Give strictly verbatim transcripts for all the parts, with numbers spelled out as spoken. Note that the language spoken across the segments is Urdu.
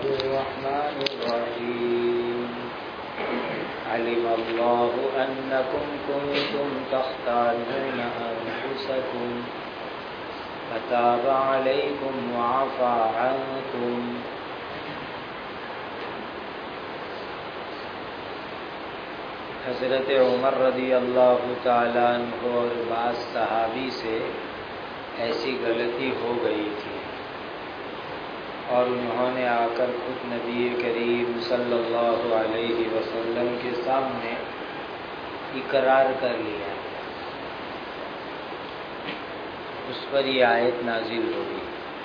الرحمن الرحيم علم الله أنكم كنتم تختانون أنفسكم فتاب عليكم وعفى عنكم حضرت عمر رضی اللہ تعالیٰ عنہ اور بعض صحابی سے ایسی غلطی ہو گئی تھی اور انہوں نے آ کر خود نبی کریم صلی اللہ علیہ وسلم کے سامنے اقرار کر لیا۔ اس پر یہ آیت نازل ہوئی۔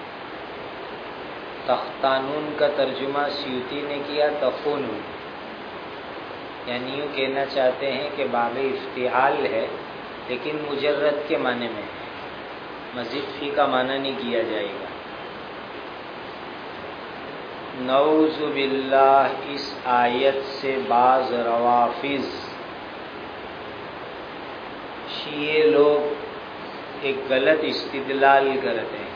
تختانون کا ترجمہ سیوطی نے کیا تخونون، یعنی یوں کہنا چاہتے ہیں کہ باب افتعال ہے لیکن مجرد کے معنی میں ہے، مزید فی کا معنی نہیں کیا جائے گا۔ نعوذ باللہ، اس آیت سے بعض روافض شیعہ لوگ ایک غلط استدلال کرتے ہیں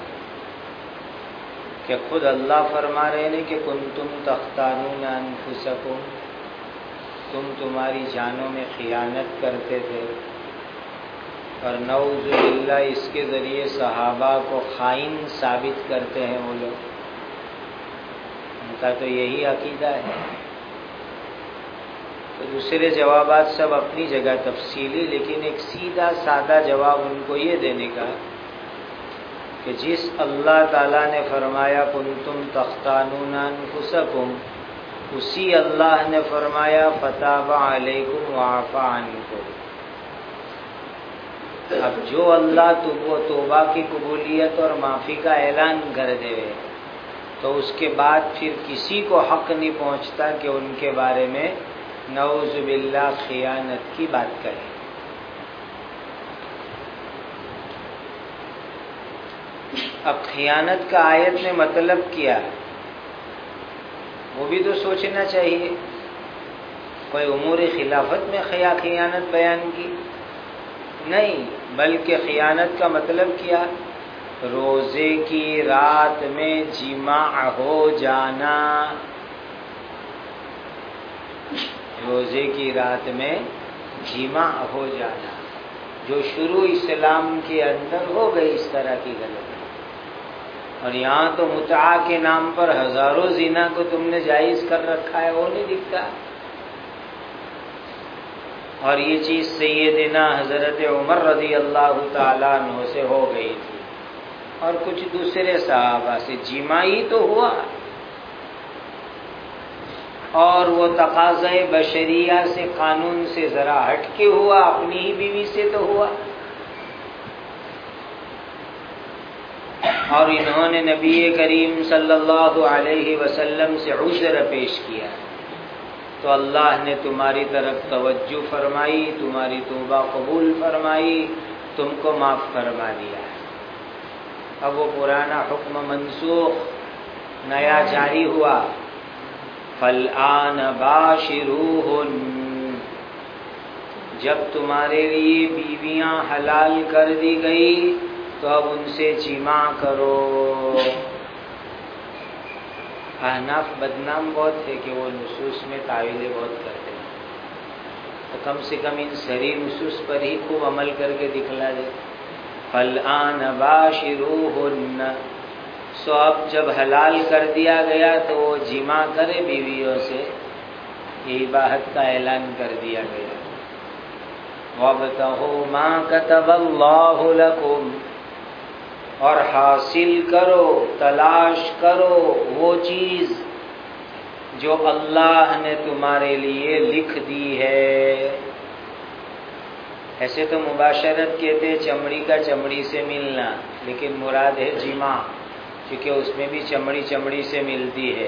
کہ خود اللہ فرما رہے ہیں کہ کنتم تختانون انفسکم، تم تمہاری جانوں میں خیانت کرتے تھے، اور نعوذ باللہ اس کے ذریعے صحابہ کو خائن ثابت کرتے ہیں وہ لوگ۔ ان کا تو یہی عقیدہ ہے۔ تو دوسرے جوابات سب اپنی جگہ تفصیلی، لیکن ایک سیدھا سادہ جواب ان کو یہ دینے کا کہ جس اللہ تعالیٰ نے فرمایا کنتم تختانون انفسکم، اسی اللہ نے فرمایا فتاب علیکم وعفی عنکم۔ اب جو اللہ توبہ کی قبولیت اور معافی کا اعلان کر دے تو اس کے بعد پھر کسی کو حق نہیں پہنچتا کہ ان کے بارے میں نعوذ باللہ خیانت کی بات کرے۔ اب خیانت کا آیت نے مطلب کیا وہ بھی تو سوچنا چاہیے۔ کوئی امور خلافت میں خیا خیانت بیان کی نہیں، بلکہ خیانت کا مطلب کیا؟ روزے کی رات میں جماع ہو جانا، روزے کی رات میں جماع ہو جانا جو شروع اسلام کے اندر ہو گئی اس طرح کی غلطی۔ اور یہاں تو متعہ کے نام پر ہزاروں زنا کو تم نے جائز کر رکھا ہے، وہ نہیں دکھتا۔ اور یہ چیز سیدنا حضرت عمر رضی اللہ تعالیٰ عنہ سے ہو گئی تھی اور کچھ دوسرے صحابہ سے جماع ہی تو ہوا، اور وہ تقاضۂ بشریہ سے قانون سے ذرا ہٹ کے ہوا، اپنی ہی بیوی سے تو ہوا۔ اور انہوں نے نبی کریم صلی اللہ علیہ وسلم سے عذر پیش کیا تو اللہ نے تمہاری طرف توجہ فرمائی، تمہاری توبہ قبول فرمائی، تم کو معاف فرما دیا۔ اب وہ پرانا حکم منسوخ، نیا جاری ہوا۔ فالآن باشروہن، جب تمہارے لیے بیویاں حلال کر دی گئی تو اب ان سے جماع کرو۔ احناف بدنام بہت ہے کہ وہ نصوص میں تعویلیں بہت کرتے ہیں، تو کم سے کم ان صریح نصوص پر ہی خوب عمل کر کے دکھلا دے۔ فالآن باشروہن، سو اب جب حلال کر دیا گیا تو وہ جماع کرے بیویوں سے، یہ اباحت کا اعلان کر دیا گیا۔ وابتغوا ما كتب اللہ لکم، اور حاصل کرو، تلاش کرو وہ چیز جو اللہ نے تمہارے لیے لکھ دی ہے۔ ایسے تو مباشرت کہتے چمڑی کا چمڑی سے ملنا، لیکن مراد ہے جماع، کیونکہ اس میں بھی چمڑی چمڑی سے ملتی ہے۔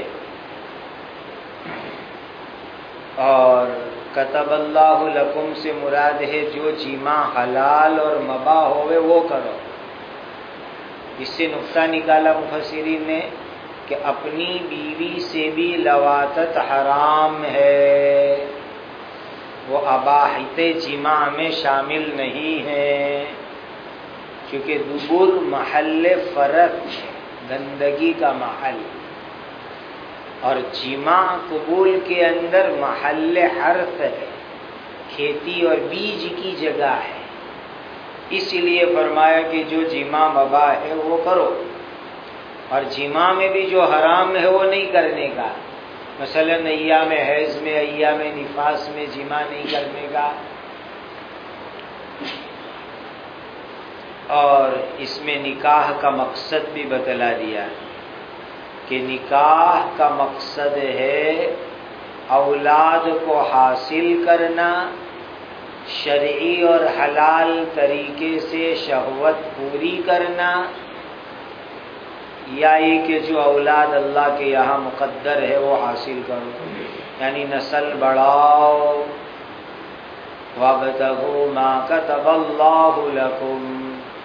اور کتب اللہ لکم سے مراد ہے جو جماع حلال اور مباح ہوئے وہ کرو۔ اس سے نقطہ نکالا مفسرین نے کہ اپنی بیوی سے بھی لواطت حرام ہے، وہ اباحت جماع میں شامل نہیں ہے، کیونکہ دبر محل فرق ہے، گندگی کا محل، اور جمع قبول کے اندر محل حرث ہے، کھیتی اور بیج کی جگہ ہے، اس لیے فرمایا کہ جو جمع مباح ہے وہ کرو، اور جمع میں بھی جو حرام ہے وہ نہیں کرنے کا، مثلا ایام حیض میں، ایام نفاس میں جمع نہیں کرنے کا۔ اور اس میں نکاح کا مقصد بھی بتلا دیا کہ نکاح کا مقصد ہے اولاد کو حاصل کرنا، شرعی اور حلال طریقے سے شہوت پوری کرنا، یا یہ کہ جو اولاد اللہ کے یہاں مقدر ہے وہ حاصل کرو، یعنی نسل بڑھاؤ۔ وَابْتَغُوا مَا كَتَبَ اللَّهُ لَكُمْ۔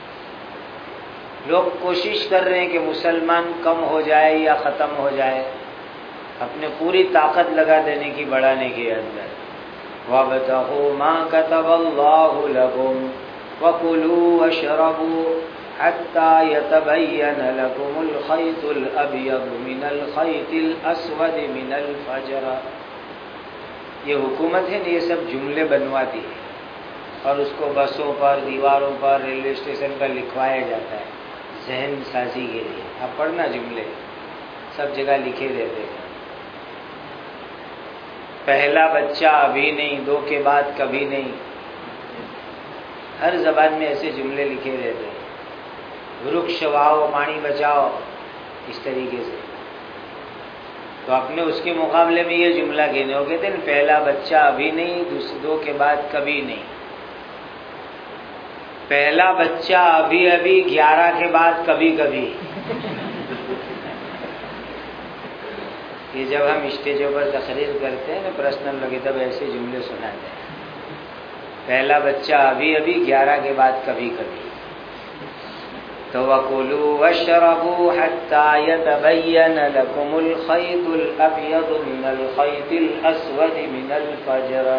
لوگ کوشش کر رہے ہیں کہ مسلمان کم ہو جائے یا ختم ہو جائے، اپنے پوری طاقت لگا دینے کی بڑھانے کے اندر۔ وَابْتَغُوا مَا كَتَبَ اللَّهُ لَكُمْ وَكُلُوا وَاشْرَبُوا حَتَّى يَتَبَيَّنَ لَكُمُ الْخَيْطُ الْأَبْيَضُ مِنَ الْخَيْطِ الْأَسْوَدِ مِنَ الْفَجْرِ۔ یہ حکومت ہے یہ سب جملے بنواتی ہے اور اس کو بسوں پر، دیواروں پر، ریلوے اسٹیشن پر لکھوایا جاتا ہے ذہن سازی کے لیے۔ اب پڑھنا جملے سب جگہ لکھے دیتے ہیں۔ پہلا بچہ ابھی نہیں، دو کے بعد کبھی نہیں، ہر زبان میں ایسے جملے لکھے رہتے ہیں۔ وૃکش واؤ پانی بچاؤ، اس طریقے سے۔ تو آپ نے اس کے مقابلے میں یہ جملہ کہنے ہو، کہتے ہیں پہلا بچہ ابھی نہیں، دو کے بعد کبھی نہیں۔ پہلا بچہ ابھی ابھی، گیارہ کے بعد کبھی کبھی۔ یہ جب ہم اسٹیجوں پر تقریر کرتے ہیں نا پرسنل لگے تب ایسے جملے سناتے ہیں۔ پہلا بچہ ابھی ابھی، گیارہ کے بعد کبھی کبھی۔ تو وَكُلُوا وَاشْرَبُوا حَتَّى يَتَبَيَّنَ لَكُمُ الْخَيْطُ الْأَبْيَضُ مِنَ الْخَيْطِ الْأَسْوَدِ مِنَ الْفَجْرِ۔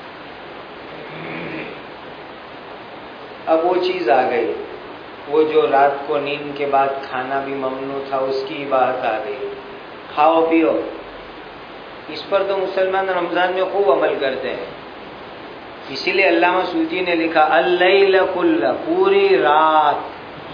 اب وہ چیز آ گئی، وہ جو رات کو نیند کے بعد کھانا بھی ممنوع تھا، اس کی بات آ گئی، کھاؤ پیو۔ اس پر تو مسلمان رمضان میں خوب عمل کرتے ہیں، اسی لیے علامہ سیوطی نے لکھا اللیل کلہ، پوری رات۔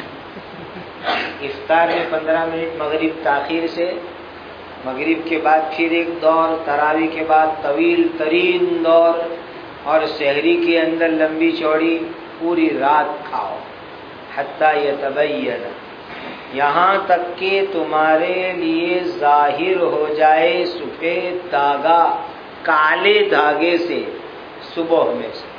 افطار میں پندرہ منٹ مغرب تاخیر سے، مغرب کے بعد پھر ایک دور، تراویح کے بعد طویل ترین دور، اور سحری کے اندر لمبی چوڑی، پوری رات کھاؤ۔ حتی یتبین، یہاں تک کہ تمہارے لیے ظاہر ہو جائے سفید دھاگا کالے دھاگے سے صبح میں سے۔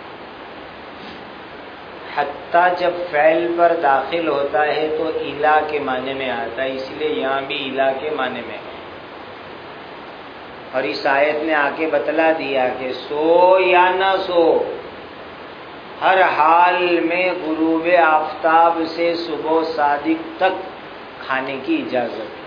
حتیٰ جب فعل پر داخل ہوتا ہے تو الا کے معنی میں آتا ہے، اس لیے یہاں بھی الا کے معنی میں ہے۔ اور اس آیت نے آ کے بتلا دیا کہ سو یا نہ سو، ہر حال میں غروب آفتاب سے صبح صادق تک کھانے کی اجازت ہے۔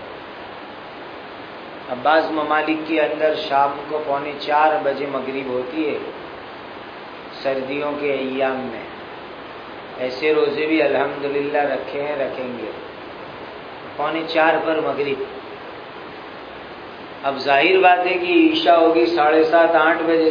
اب بعض ممالک کے اندر شام کو پونے چار بجے مغرب ہوتی ہے، سردیوں کے ایام میں۔ ایسے روزے بھی الحمدللہ رکھے ہیں، رکھیں گے۔ پونے چار پر مغرب۔ اب ظاہر بات ہے کہ عشاء ہوگی ساڑھے سات آٹھ بجے،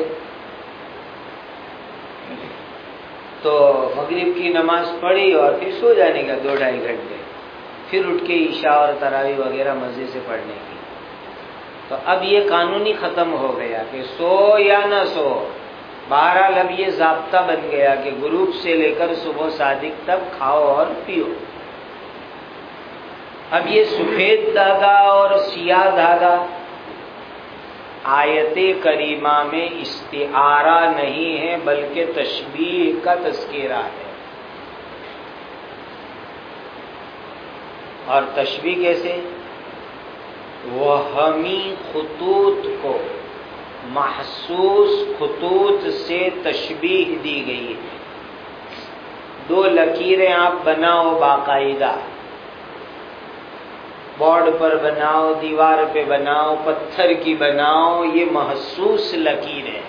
تو مغرب کی نماز پڑھی اور پھر سو جانے کا دو ڈھائی گھنٹے، پھر اٹھ کے عشاء اور تراویح وغیرہ مزے سے پڑھنے کی۔ تو اب یہ قانونی ختم ہو گیا کہ سو یا نہ سو، بہرحال اب یہ ضابطہ بن گیا کہ غروب سے لے کر صبح صادق تک کھاؤ اور پیو۔ اب یہ سفید دھاگا اور سیاہ دھاگا آیت کریمہ میں استعارہ نہیں ہے بلکہ تشبیہ کا تذکرہ ہے۔ اور تشبیہ کیسے؟ وہمی خطوط کو محسوس خطوط سے تشبیہ دی گئی ہے۔ دو لکیریں آپ بناؤ باقاعدہ، بورڈ پر بناؤ، دیوار پہ بناؤ، پتھر کی بناؤ، یہ محسوس لکیریں ہیں۔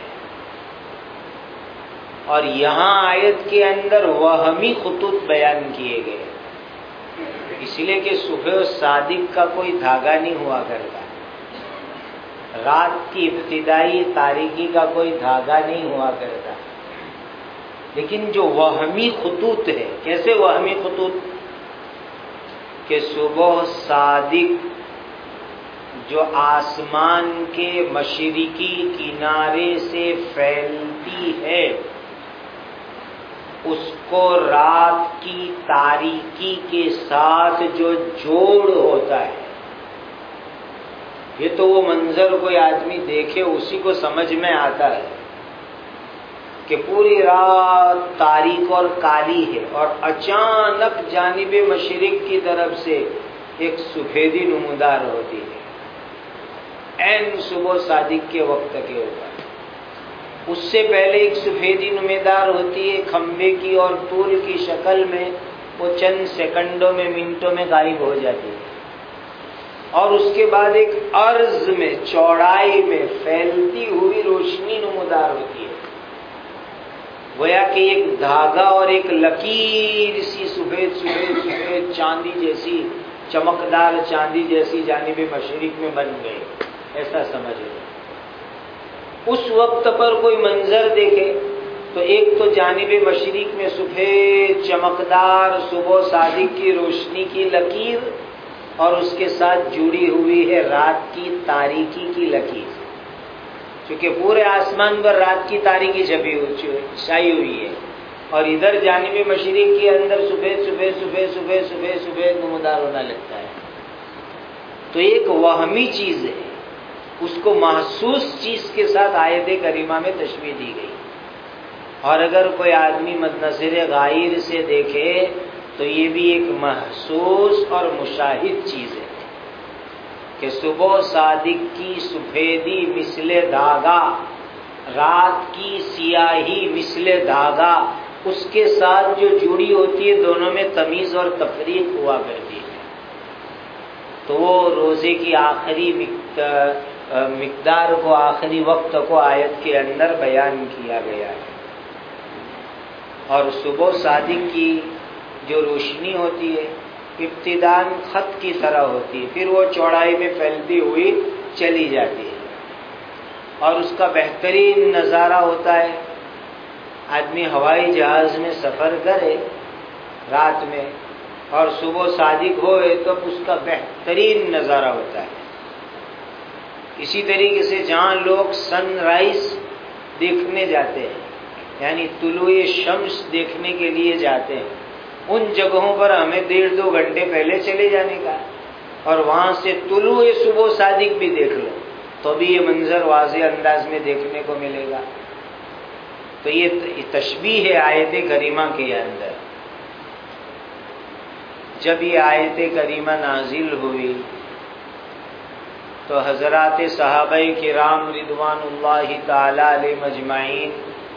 اور یہاں آیت کے اندر وہمی خطوط بیان کیے گئے، اس لیے کہ صبح و صادق کا کوئی دھاگا نہیں ہوا کرتا، رات کی ابتدائی تاریکی کا کوئی دھاگا نہیں ہوا کرتا، لیکن جو وہمی خطوط ہے، کیسے وہمی خطوط کہ صبح صادق جو آسمان کے مشرقی کنارے سے پھیلتی ہے، اس کو رات کی تاریکی کے ساتھ جو جوڑ ہوتا ہے، یہ تو وہ منظر کوئی آدمی دیکھے اسی کو سمجھ میں آتا ہے کہ پوری رات تاریک اور کالی ہے اور اچانک جانب مشرق کی طرف سے ایک سفیدی نمودار ہوتی ہے، عین صبح صادق کے وقت کے اوپر۔ اس سے پہلے ایک سفیدی نمودار ہوتی ہے کھمبے کی اور طول کی شکل میں، وہ چند سیکنڈوں میں منٹوں میں غائب ہو جاتی ہے، اور اس کے بعد ایک عرض میں چوڑائی میں پھیلتی ہوئی روشنی نمودار ہوتی ہے، گویا کہ ایک دھاگا اور ایک لکیر سی سفید سفید سفید چاندی جیسی، چمکدار چاندی جیسی جانب مشرق میں بن گئی، ایسا سمجھ لو۔ اس وقت پر کوئی منظر دیکھے تو ایک تو جانب مشرق میں سفید چمکدار صبح صادق کی روشنی کی لکیر، اور اس کے ساتھ جڑی ہوئی ہے رات کی تاریکی کی لکیر، چونکہ پورے آسمان پر رات کی تاریکی چھپی ہوئی چھائی ہوئی ہے، اور ادھر جانب مشرق کے اندر سفید سفید سفید سفید سفید سفید نمودار ہونا لگتا ہے۔ تو ایک وہمی چیز ہے، اس کو محسوس چیز کے ساتھ آیت کریمہ میں تشبیہ دی گئی، اور اگر کوئی آدمی مدنظر غائر سے دیکھے تو یہ بھی ایک محسوس اور مشاہد چیز ہے کہ صبح صادق کی سفیدی مثل دھاگا، رات کی سیاہی مثل دھاگا، اس کے ساتھ جو جڑی ہوتی ہے دونوں میں تمیز اور تفریق ہوا کرتی ہے، تو وہ روزے کی آخری مقدار کو، آخری وقت کو آیت کے اندر بیان کیا گیا ہے۔ اور صبح صادق کی جو روشنی ہوتی ہے ابتداً خط کی طرح ہوتی ہے، پھر وہ چوڑائی میں پھیلتی ہوئی چلی جاتی ہے، اور اس کا بہترین نظارہ ہوتا ہے، آدمی ہوائی جہاز میں سفر کرے رات میں اور صبح صادق ہوئے تو اس کا بہترین نظارہ ہوتا ہے۔ اسی طریقے سے جہاں لوگ سن رائز دیکھنے جاتے ہیں، یعنی طلوع شمس دیکھنے کے لیے جاتے ہیں، ان جگہوں پر ہمیں ڈیڑھ دو گھنٹے پہلے چلے جانے کا، اور وہاں سے طلوع صبح صادق بھی دیکھ لو تو بھی یہ منظر واضح انداز میں دیکھنے کو ملے گا۔ تو یہ تشبیہ ہے آیت کریمہ کے اندر۔ جب یہ آیت کریمہ نازل ہوئی تو حضرات صحابہ کرام رضوان اللہ تعالی علیہ مجمعین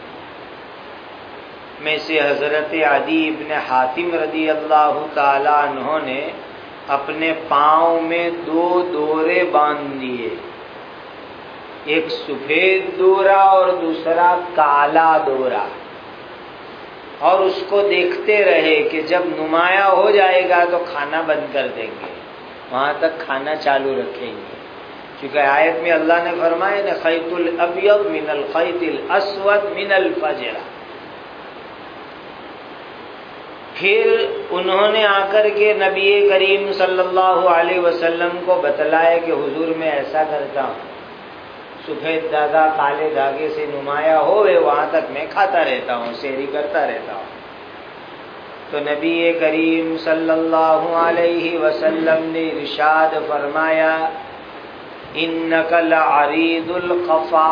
میں سے حضرت عدی ابن حاتم رضی اللہ تعالی عنہ نے اپنے پاؤں میں دو دورے باندھ دیے، ایک سفید دورہ اور دوسرا کالا دورہ، اور اس کو دیکھتے رہے کہ جب نمایاں ہو جائے گا تو کھانا بند کر دیں گے، وہاں تک کھانا چالو رکھیں گے، کیونکہ آیت میں اللہ نے فرمایا نا خیط الابیض من الخیط الاسود من الفجر۔ پھر انہوں نے آ کر کے نبی کریم صلی اللہ علیہ وسلم کو بتلایا کہ حضور میں ایسا کرتا ہوں، سفید دھاگا کالے دھاگے سے نمایاں ہوئے وہاں تک میں کھاتا رہتا ہوں، سحری کرتا رہتا ہوں۔ تو نبی کریم صلی اللہ علیہ وسلم نے ارشاد فرمایا انک لعریض القفا،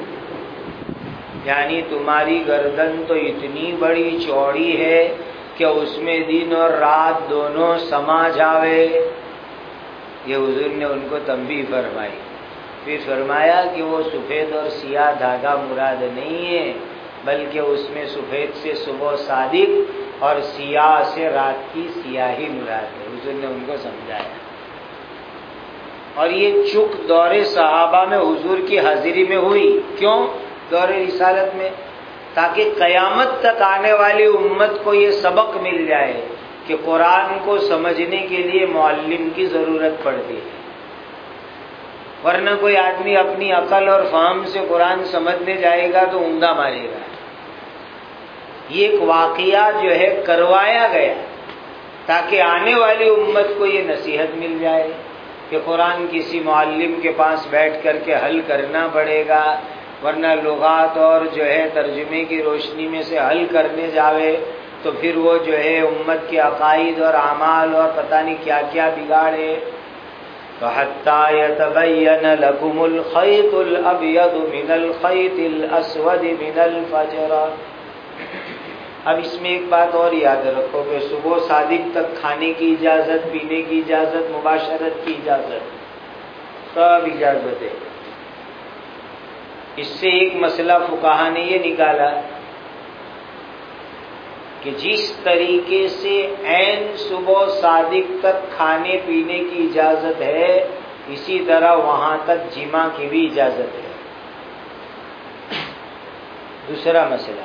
یعنی تمہاری گردن تو اتنی بڑی چوڑی ہے کہ اس میں دن اور رات دونوں سما جاوے۔ یہ حضور نے ان کو تنبیہ فرمائی۔ پھر فرمایا کہ وہ سفید اور سیاہ دھاگا مراد نہیں ہے، بلکہ اس میں سفید سے صبح صادق اور سیاہ سے رات کی سیاہی مراد ہے، حضور نے ان کو سمجھایا۔ اور یہ چک دور صحابہ میں حضور کی حاضری میں ہوئی، کیوں؟ دور رسالت میں، تاکہ قیامت تک آنے والی امت کو یہ سبق مل جائے کہ قرآن کو سمجھنے کے لیے معلم کی ضرورت پڑتی ہے۔ ورنہ کوئی آدمی اپنی عقل اور فہم سے قرآن سمجھنے جائے گا تو عمدہ مارے گا. یہ ایک واقعہ جو ہے کروایا گیا تاکہ آنے والی امت کو یہ نصیحت مل جائے کہ قرآن کسی معلم کے پاس بیٹھ کر کے حل کرنا پڑے گا، ورنہ لغات اور جو ہے ترجمے کی روشنی میں سے حل کرنے جاوے تو پھر وہ جو ہے امت کے عقائد اور اعمال اور پتہ نہیں کیا کیا بگاڑے. تو حتیٰ یتبین لکم الخیط الابیض من الخیط الاسود من الفجر. اب اس میں ایک بات اور یاد رکھو کہ صبح صادق تک کھانے کی اجازت، پینے کی اجازت، مباشرت کی اجازت، سب اجازت ہے. اس سے ایک مسئلہ فقہا نے یہ نکالا کہ جس طریقے سے عین صبح صادق تک کھانے پینے کی اجازت ہے، اسی طرح وہاں تک جماع کی بھی اجازت ہے. دوسرا مسئلہ،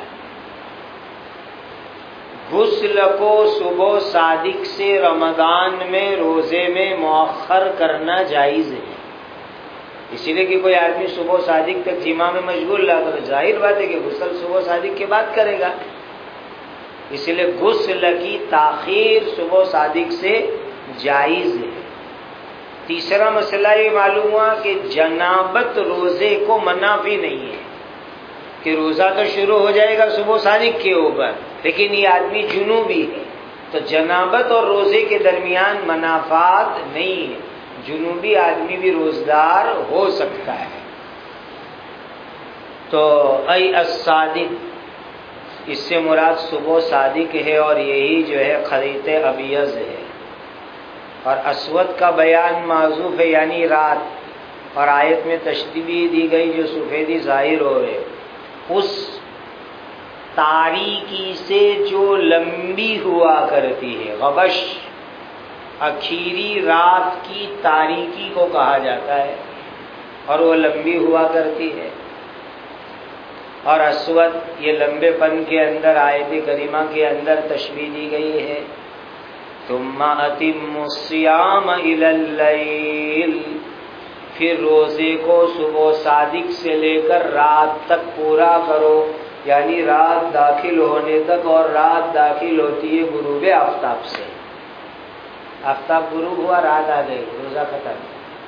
غسل کو صبح صادق سے رمضان میں روزے میں مؤخر کرنا جائز ہے. اسی لیے کہ کوئی آدمی صبح صادق تک جماع میں مشغول رہا تو ظاہر بات ہے کہ غسل صبح صادق کے بعد کرے گا. اس لیے غسل کی تاخیر صبح صادق سے جائز ہے. تیسرا مسئلہ یہ معلوم ہوا کہ جنابت روزے کو منافی نہیں ہے کہ روزہ تو شروع ہو جائے گا صبح صادق کے اوپر، لیکن یہ آدمی جنوبی ہے تو جنابت اور روزے کے درمیان منافات نہیں ہے. جنوبی آدمی بھی روزدار ہو سکتا ہے. تو ای الصادق، اس سے مراد صبح صادق ہے اور یہی جو ہے خیط ابیض ہے. اور اسود کا بیان معذوف ہے یعنی رات، اور آیت میں تشبیہ دی گئی جو سفیدی ظاہر ہو رہے، اس تاریکی سے جو لمبی ہوا کرتی ہے. غبش اخیری رات کی تاریکی کو کہا جاتا ہے اور وہ لمبی ہوا کرتی ہے. اور اسود یہ لمبے پن کے اندر آیت کریمہ کے اندر تشبیہ دی گئی ہے. ثم اتموا الصیام الی اللیل، پھر روزے کو صبح صادق سے لے کر رات تک پورا کرو، یعنی رات داخل ہونے تک. اور رات داخل ہوتی ہے غروب آفتاب سے. آفتاب غروب ہوا، رات آ گئی، روزہ ختم.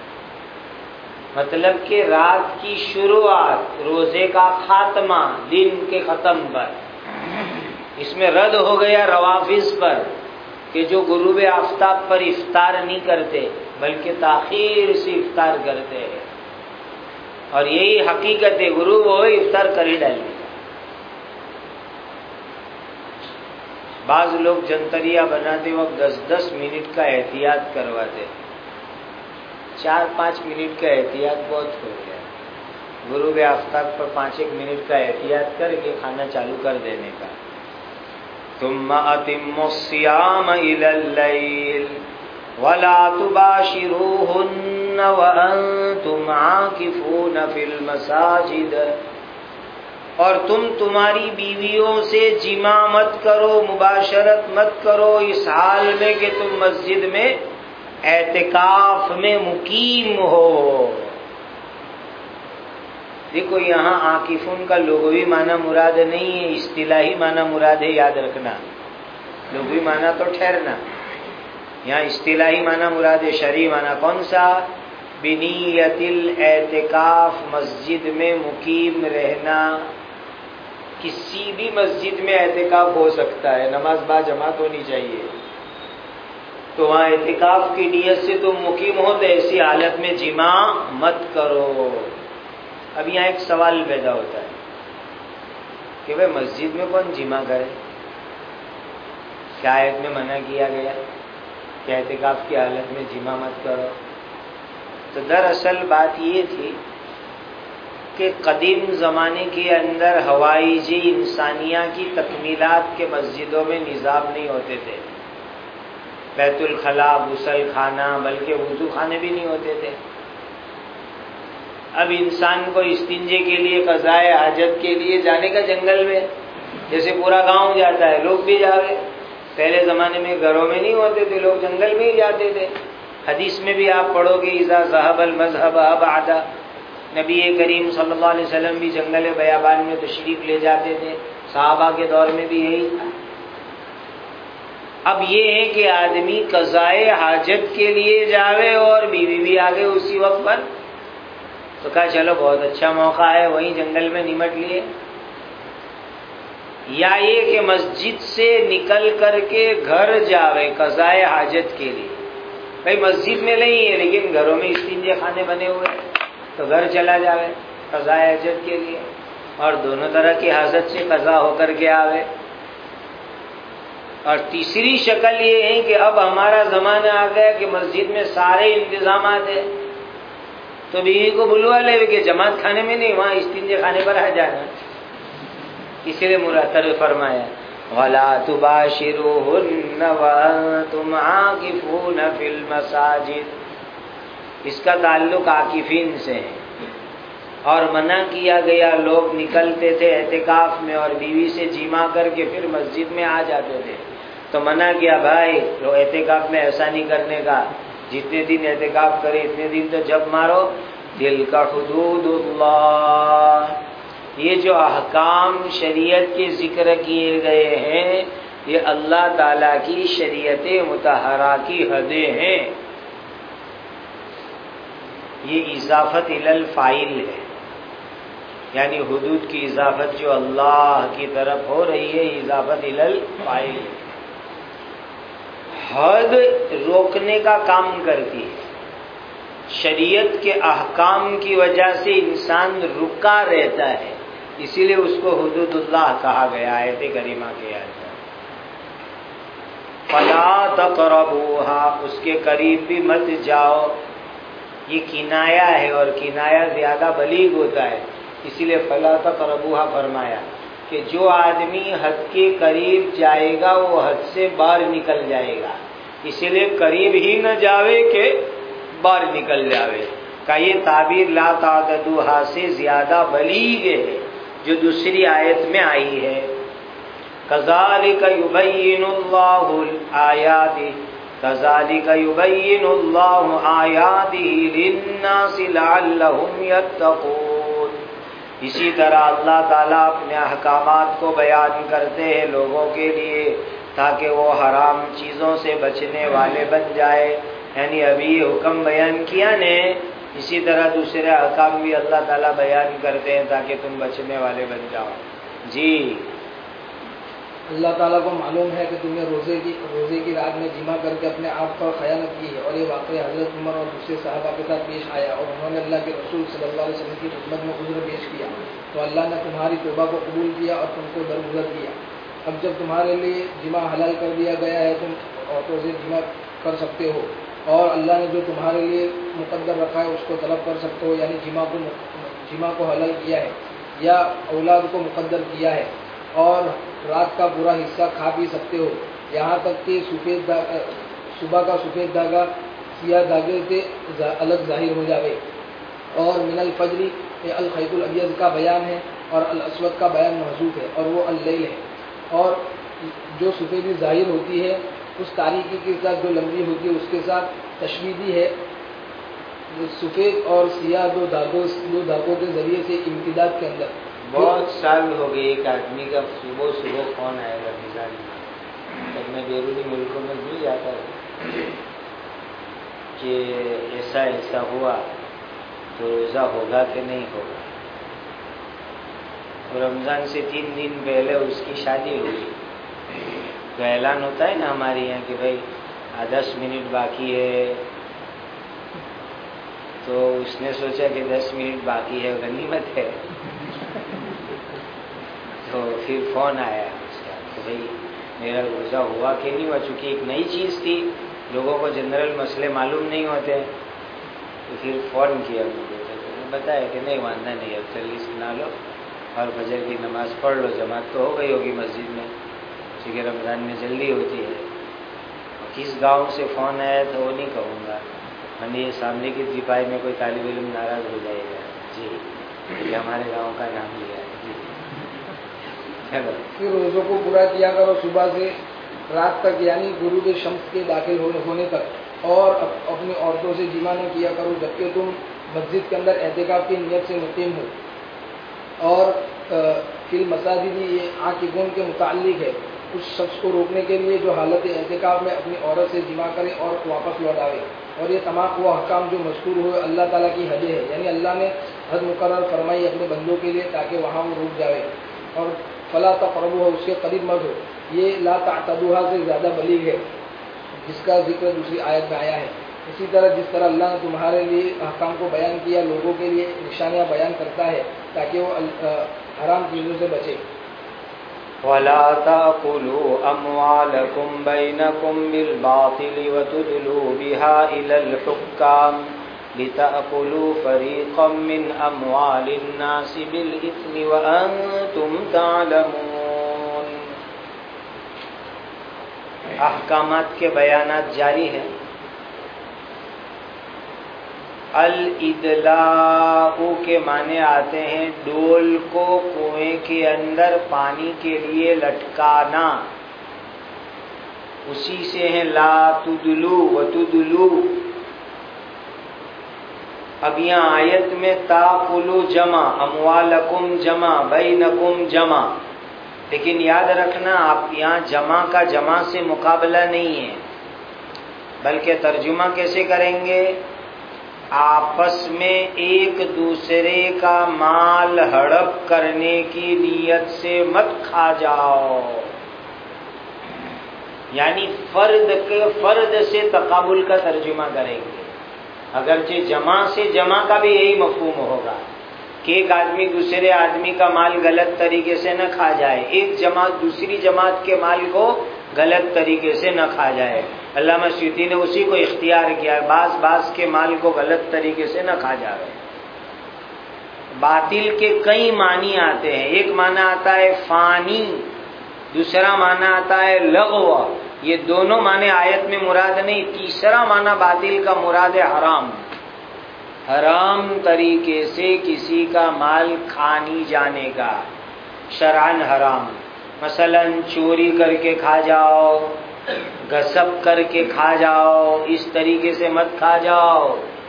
مطلب کہ رات کی شروعات، روزے کا خاتمہ دن کے ختم پر. اس میں رد ہو گیا روافظ پر کہ جو غروب آفتاب پر افطار نہیں کرتے بلکہ تاخیر سے افطار کرتے ہیں. اور یہی حقیقت ہے، غروب ہو افطار کر ہی ڈالنے کا. بعض لوگ جنتریہ بناتے وقت دس دس منٹ کا احتیاط کرواتے، چار پانچ منٹ کا احتیاط بہت ہو گیا. غروب آفتاب پر پانچ ایک منٹ کا احتیاط کر کے کھانا چالو کر دینے کا. ثم اتموا الصیام الی اللیل ولا تباشروهن وانتم عاکفون فی المساجد، اور تم تمہاری بیویوں سے جماع مت کرو، مباشرت مت کرو اس حال میں کہ تم مسجد میں اعتکاف میں مقیم ہو. دیکھو یہاں عاکفون کا لغوی معنی مراد نہیں ہے، اصطلاحی معنی مراد ہے، یاد رکھنا. لغوی معنی تو ٹھہرنا، یہاں اصطلاحی معنی مراد ہے. شرعی معنی کون سا؟ بنیت الاعتکاف، مسجد میں مقیم رہنا. کسی بھی مسجد میں اعتکاف ہو سکتا ہے، نماز با جماعت ہونی چاہیے. تو وہاں اعتکاف کی نیت سے تم مقیم ہو تو ایسی حالت میں جماع مت کرو. اب یہاں ایک سوال پیدا ہوتا ہے کہ بھئی مسجد میں کون جماع کرے؟ کیا آیت میں منع کیا گیا کہ اعتکاف کی حالت میں جماع مت کرو؟ تو دراصل بات یہ تھی کہ قدیم زمانے کے اندر حوائج انسانیہ کی تکمیلات کے مسجدوں میں نظام نہیں ہوتے تھے. بیت الخلاء، غسل خانہ، بلکہ وضو خانے بھی نہیں ہوتے تھے. اب انسان کو استنجے کے لیے، قضاء حاجت کے لیے جانے کا جنگل میں، جیسے پورا گاؤں جاتا ہے، لوگ بھی جا رہے. پہلے زمانے میں گھروں میں نہیں ہوتے تھے، لوگ جنگل میں ہی جاتے تھے. حدیث میں بھی آپ پڑھو گے اذا ذهب المذهب ابعد، نبی کریم صلی اللہ علیہ وسلم بھی جنگل بیابان میں تشریف لے جاتے تھے، صحابہ کے دور میں بھی یہی تھا۔ اب یہ ہے کہ آدمی قضائے حاجت کے لیے جاوے اور بیوی بھی آ گئے اسی وقت پر، تو کہا چلو بہت اچھا موقع ہے، وہیں جنگل میں نمٹ لیے۔ یا یہ کہ مسجد سے نکل کر کے گھر جاوے قضائے حاجت کے لیے، بھائی مسجد میں نہیں ہے لیکن گھروں میں استنجے خانے بنے ہوئے تو گھر چلا جاوے قضائے حاجت کے لیے، اور دونوں طرح کی حاجت سے قضا ہو کر کے آوے۔ اور تیسری شکل یہ ہے کہ اب ہمارا زمانہ آ گیا کہ مسجد میں سارے انتظامات ہیں، تو بیوی کو بلوا لے کہ جماعت کھانے میں نہیں، وہاں استنجے خانے پر آ جانا۔ اسی لیے مرتب فرمایا وَلَا تُبَاشِرُوهُنَّ وَأَنْتُمْ عَاكِفُونَ فِي الْمَسَاجِدِ، اس کا تعلق عاکفین سے ہے، اور منع کیا گیا لوگ نکلتے تھے اعتکاف میں اور بیوی سے جمع کر کے پھر مسجد میں آ جاتے تھے، تو منع کیا بھائی لو اعتکاف میں ایسا نہیں کرنے کا، جتنے دن اعتکاف کرے اتنے دن تو جب مارو، دل کا حدود اللہ، یہ جو احکام شریعت کے ذکر کیے گئے ہیں یہ اللہ تعالیٰ کی شریعت مطہرہ کی حدیں ہیں، یہ اضافت الی الفاعل ہے، یعنی حدود کی اضافت جو اللہ کی طرف ہو رہی ہے اضافت الی الفاعل ہے۔ حد روکنے کا کام کرتی ہے، شریعت کے احکام کی وجہ سے انسان رکا رہتا ہے، اسی لیے اس کو حدود اللہ کہا گیا ہے آیت کریمہ کے اندر۔ فلا تقربوها، اس کے قریب بھی مت جاؤ، یہ کنایا ہے اور کنایا زیادہ بلیغ ہوتا ہے، اسی لیے فلا تقربوها فرمایا کہ جو آدمی حد کے قریب جائے گا وہ حد سے باہر نکل جائے گا، اسی لیے قریب ہی نہ جاوے کہ باہر نکل جاوے کا یہ تعبیر لا تعتدوها سے زیادہ بلیغ ہے جو دوسری آیت میں آئی ہے۔ کذالک یبین اللہ الآیات کذالک یبین اللہ آیاتہ للناس لعلہم یتقون، اسی طرح اللہ تعالیٰ اپنے احکامات کو بیان کرتے ہیں لوگوں کے لیے تاکہ وہ حرام چیزوں سے بچنے والے بن جائے، یعنی ابھی یہ حکم بیان کیا نے، اسی طرح دوسرے احکام بھی اللہ تعالیٰ بیان کرتے ہیں تاکہ تم بچنے والے بن جاؤ۔ جی اللہ تعالیٰ کو معلوم ہے کہ تم نے روزے کی روزے کی رات میں جمع کر کے اپنے آپ پر خیانت کی ہے، اور یہ واقعہ حضرت عمر اور دوسرے صحابہ کے ساتھ پیش آیا اور انہوں نے اللہ کے رسول صلی اللہ علیہ وسلم کی خدمت میں عذر پیش کیا، تو اللہ نے تمہاری توبہ کو قبول کیا اور تم کو درگزر کیا۔ اب جب تمہارے لیے جمع حلال کر دیا گیا ہے تم عورتوں سے جمع کر سکتے ہو، اور اللہ نے جو تمہارے لیے مقدر رکھا ہے اس کو طلب کر سکتے ہو، یعنی جمع کو جمع کو حلال کیا ہے یا اولاد کو مقدر کیا ہے، اور رات کا پورا حصہ کھا پی سکتے ہو، یہاں تک کہ سفید صبح کا سفید دھاگا سیاہ دھاگے سے الگ ظاہر ہو جاوے، اور من الفجر یہ الخیط الابیض کا بیان ہے اور الاسود کا بیان محذوف ہے اور وہ اللیل ہے، اور جو سفیدی ظاہر ہوتی ہے اس تاریکی کے ساتھ جو لمبی ہوتی ہے اس کے ساتھ تشویدی ہے، سفید اور سیاہ دو دھاگوں دو دھاگوں کے ذریعے سے امتداد کے اندر۔ بہت سال ہو گئے ایک آدمی کا صبح صبح فون آئے گا مثال جب میں بیرونی ملکوں میں بھی جاتا ہوں کہ ایسا ایسا ہوا تو روزہ ہوگا کہ نہیں ہوگا، رمضان سے تین دن پہلے اس کی شادی ہوئی تو اعلان ہوتا ہے نا ہمارے یہاں کہ بھائی دس منٹ باقی ہے، تو اس نے سوچا کہ دس منٹ باقی ہے غنیمت ہے، تو پھر فون آیا اس کا کہ بھائی میرا روزہ ہوا کہ نہیں ہوا، چونکہ ایک نئی چیز تھی لوگوں کو جنرل مسئلے معلوم نہیں ہوتے، تو پھر فون کیا مجھے تو بتایا کہ نہیں واندہ نہیں، اب جلدی سنا لو اور فجر کی نماز پڑھ لو، جماعت تو ہو گئی ہوگی مسجد میں کیونکہ رمضان میں جلدی ہوتی ہے۔ کس گاؤں سے فون آیا تو وہ نہیں کہوں گا، میں نے یہ سامنے کی تیپائی میں کوئی طالب علم ناراض ہو جائے گا، جی یہ ہمارے گاؤں کا نام لیا ہے۔ جی چلو پھر روزوں کو پورا کیا کرو صبح سے رات تک، یعنی غروب شمس کے داخل ہونے تک، اور اپنی عورتوں سے جمع نہ کیا کرو جبکہ تم مسجد کے اندر اعتکاف کی نیت سے مقیم ہو. اور فی المساجد یہ عاکفون کے متعلق ہے، اس شخص کو روکنے کے لیے جو حالت اعتکاف میں اپنی عورت سے جمع کرے اور واپس لوٹ آئے. اور یہ تمام وہ احکام جو مذکور ہوئے اللہ تعالیٰ کی حدیں ہے، یعنی اللہ نے حد مقرر فرمائی اپنے بندوں کے لیے تاکہ وہاں وہ رک جائے. اور فلا تقربوها اس کے قریب مت ہو، یہ لا تعتدوها سے زیادہ بلیغ ہے جس کا ذکر دوسری آیت میں آیا ہے. اسی طرح جس طرح اللہ نے تمہارے لیے احکام کو بیان کیا، لوگوں کے لیے نشانیاں بیان کرتا ہے تاکہ وہ حرام چیزوں سے بچے. وَلَا تَأْكُلُوا أَمْوَالَكُمْ بَيْنَكُمْ بِالْبَاطِلِ وَتُدْلُوا بِهَا إِلَى الْحُكَّامِ لِتَأْكُلُوا فَرِيقًا مِّنْ أَمْوَالِ النَّاسِ بِالْإِثْمِ وَأَنْتُمْ تَعْلَمُونَ. احکامات کے بیانات جاری ہیں. الادلاء کے معنی آتے ہیں ڈول کو کنویں کے اندر پانی کے لیے لٹکانا، اسی سے ہے لا تدلو و تدلو. اب یہاں آیت میں تاکلو جمع، اموالکم جمع، بینکم جمع، لیکن یاد رکھنا آپ یہاں جمع کا جمع سے مقابلہ نہیں ہے، بلکہ ترجمہ کیسے کریں گے؟ آپس میں ایک دوسرے کا مال ہڑپ کرنے کی نیت سے مت کھا جاؤ، یعنی فرد کے فرد سے تقابل کا ترجمہ کریں گے. اگرچہ جمع سے جمع کا بھی یہی مفہوم ہوگا کہ ایک آدمی دوسرے آدمی کا مال غلط طریقے سے نہ کھا جائے، ایک جماعت دوسری جماعت کے مال کو غلط طریقے سے نہ کھا جائے. علامہ سیوطی نے اسی کو اختیار کیا ہے، بعض بعض کے مال کو غلط طریقے سے نہ کھا جائے. باطل کے کئی معنی آتے ہیں، ایک معنی آتا ہے فانی، دوسرا معنی آتا ہے لغو. یہ دونوں معنی آیت میں مراد نہیں. تیسرا معنی باطل کا مراد ہے حرام، حرام طریقے سے کسی کا مال کھانی جانے کا، شرعاً حرام. مثلا چوری کر کے کھا جاؤ، غصب کر کے کھا جاؤ، اس طریقے سے مت کھا جاؤ.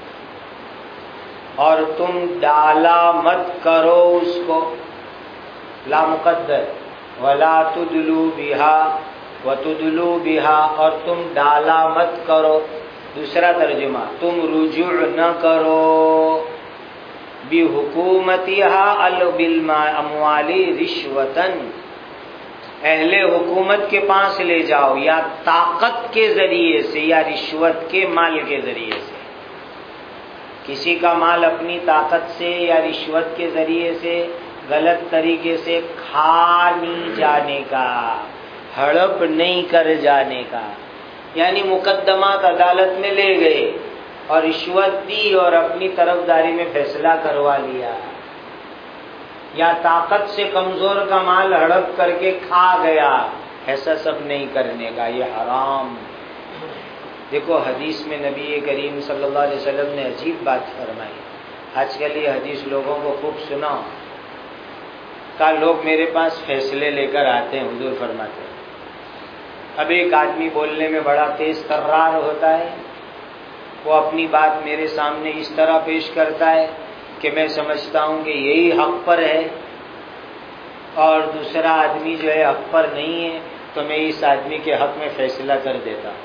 اور تم ڈالا مت کرو اس کو، لا مقدر، ولا تدلو بہا وتدلو بہا، اور تم ڈالا مت کرو. دوسرا ترجمہ تم رجوع نہ کرو بحکومتها بالاموال رشوتاً، اہل حکومت کے پاس لے جاؤ یا طاقت کے ذریعے سے یا رشوت کے مال کے ذریعے سے. کسی کا مال اپنی طاقت سے یا رشوت کے ذریعے سے غلط طریقے سے کھا نہیں جانے کا، ہڑپ نہیں کر جانے کا. یعنی مقدمات عدالت میں لے گئے اور رشوت دی اور اپنی طرفداری میں فیصلہ کروا لیا، یا طاقت سے کمزور کا مال ہڑپ کر کے کھا گیا، ایسا سب نہیں کرنے کا، یہ حرام. دیکھو حدیث میں نبی کریم صلی اللہ علیہ وسلم نے عجیب بات فرمائی. آج کل یہ حدیث لوگوں کو خوب سنا کا لوگ میرے پاس فیصلے لے کر آتے ہیں، حضور فرماتے ہیں اب ایک آدمی بولنے میں بڑا تیز ترار ہوتا ہے، وہ اپنی بات میرے سامنے اس طرح پیش کرتا ہے کہ میں سمجھتا ہوں کہ یہی حق پر ہے، اور دوسرا آدمی جو ہے حق پر نہیں ہے تو میں اس آدمی کے حق میں فیصلہ کر دیتا ہوں.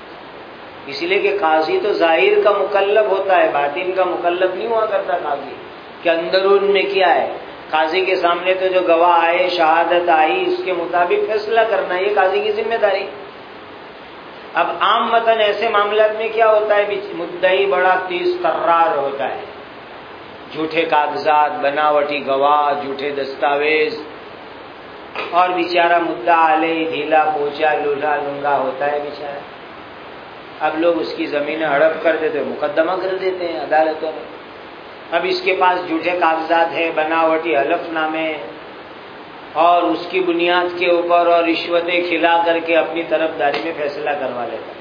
اس لیے کہ قاضی تو ظاہر کا مکلف ہوتا ہے، باطن کا مکلف نہیں ہوا کرتا. قاضی کہ اندرون میں کیا ہے، قاضی کے سامنے تو جو گواہ آئے، شہادت آئی، اس کے مطابق فیصلہ کرنا، یہ قاضی کی ذمہ داری. اب عام متن ایسے معاملات میں کیا ہوتا ہے، مدعی بڑا تیز ترار ہوتا ہے، جھوٹے کاغذات، بناوٹی گواہ، جھوٹے دستاویز، اور بیچارہ مدعا علیہ ڈھیلا پوچا لولہا لنگا ہوتا ہے بیچارہ. اب لوگ اس کی زمینیں ہڑپ کر دیتے، مقدمہ کر دیتے ہیں عدالتوں میں. اب اس کے پاس جھوٹے کاغذات ہیں، بناوٹی حلف نامے، اور اس کی بنیاد کے اوپر اور رشوتیں کھلا کر کے اپنی طرفداری میں فیصلہ کروا لیتا.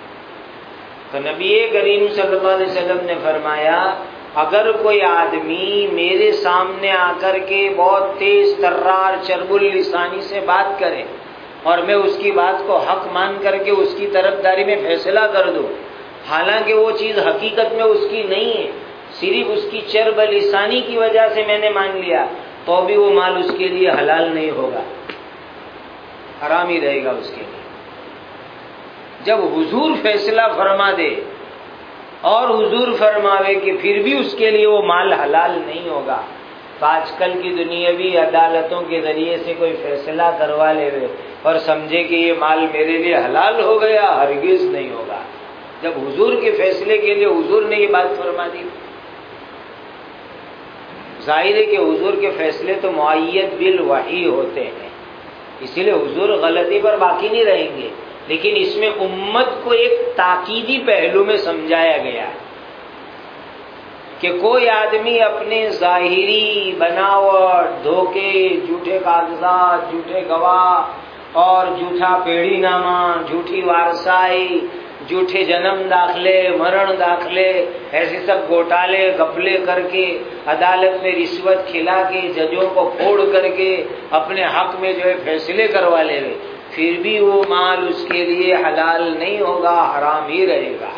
تو نبی کریم صلی اللہ علیہ وسلم نے فرمایا اگر کوئی آدمی میرے سامنے آ کر کے بہت تیز ترار چرب اللسانی سے بات کرے اور میں اس کی بات کو حق مان کر کے اس کی طرفداری میں فیصلہ کر دوں، حالانکہ وہ چیز حقیقت میں اس کی نہیں ہے، صرف اس کی چرب لسانی کی وجہ سے میں نے مان لیا، تو بھی وہ مال اس کے لیے حلال نہیں ہوگا، حرام ہی رہے گا اس کے لیے۔ جب حضور فیصلہ فرما دے اور حضور فرماوے کہ پھر بھی اس کے لیے وہ مال حلال نہیں ہوگا، تو آج کل کی دنیاوی عدالتوں کے ذریعے سے کوئی فیصلہ کروا لے اور سمجھے کہ یہ مال میرے لیے حلال ہو گیا، ہرگز نہیں ہوگا، جب حضور کے فیصلے کے لیے حضور نے یہ بات فرما دی۔ ظاہر ہے کہ حضور کے فیصلے تو معید بالوحی ہوتے ہیں، اسی لیے حضور غلطی پر باقی نہیں رہیں گے، لیکن اس میں امت کو ایک تاکیدی پہلو میں سمجھایا گیا ہے کہ کوئی آدمی اپنے ظاہری بناوٹ، دھوکے، جھوٹے کاغذات، جھوٹے گواہ اور جھوٹا پیڑھی نامہ، جھوٹی وارثائی، جھوٹے جنم داخلے، مرن داخلے، ایسے سب گھوٹالے گپلے کر کے عدالت میں رشوت کھلا کے ججوں کو پھوڑ کر کے اپنے حق میں جو ہے فیصلے کروا لے گئے، پھر بھی وہ مال اس کے لیے حلال نہیں ہوگا، حرام ہی رہے گا۔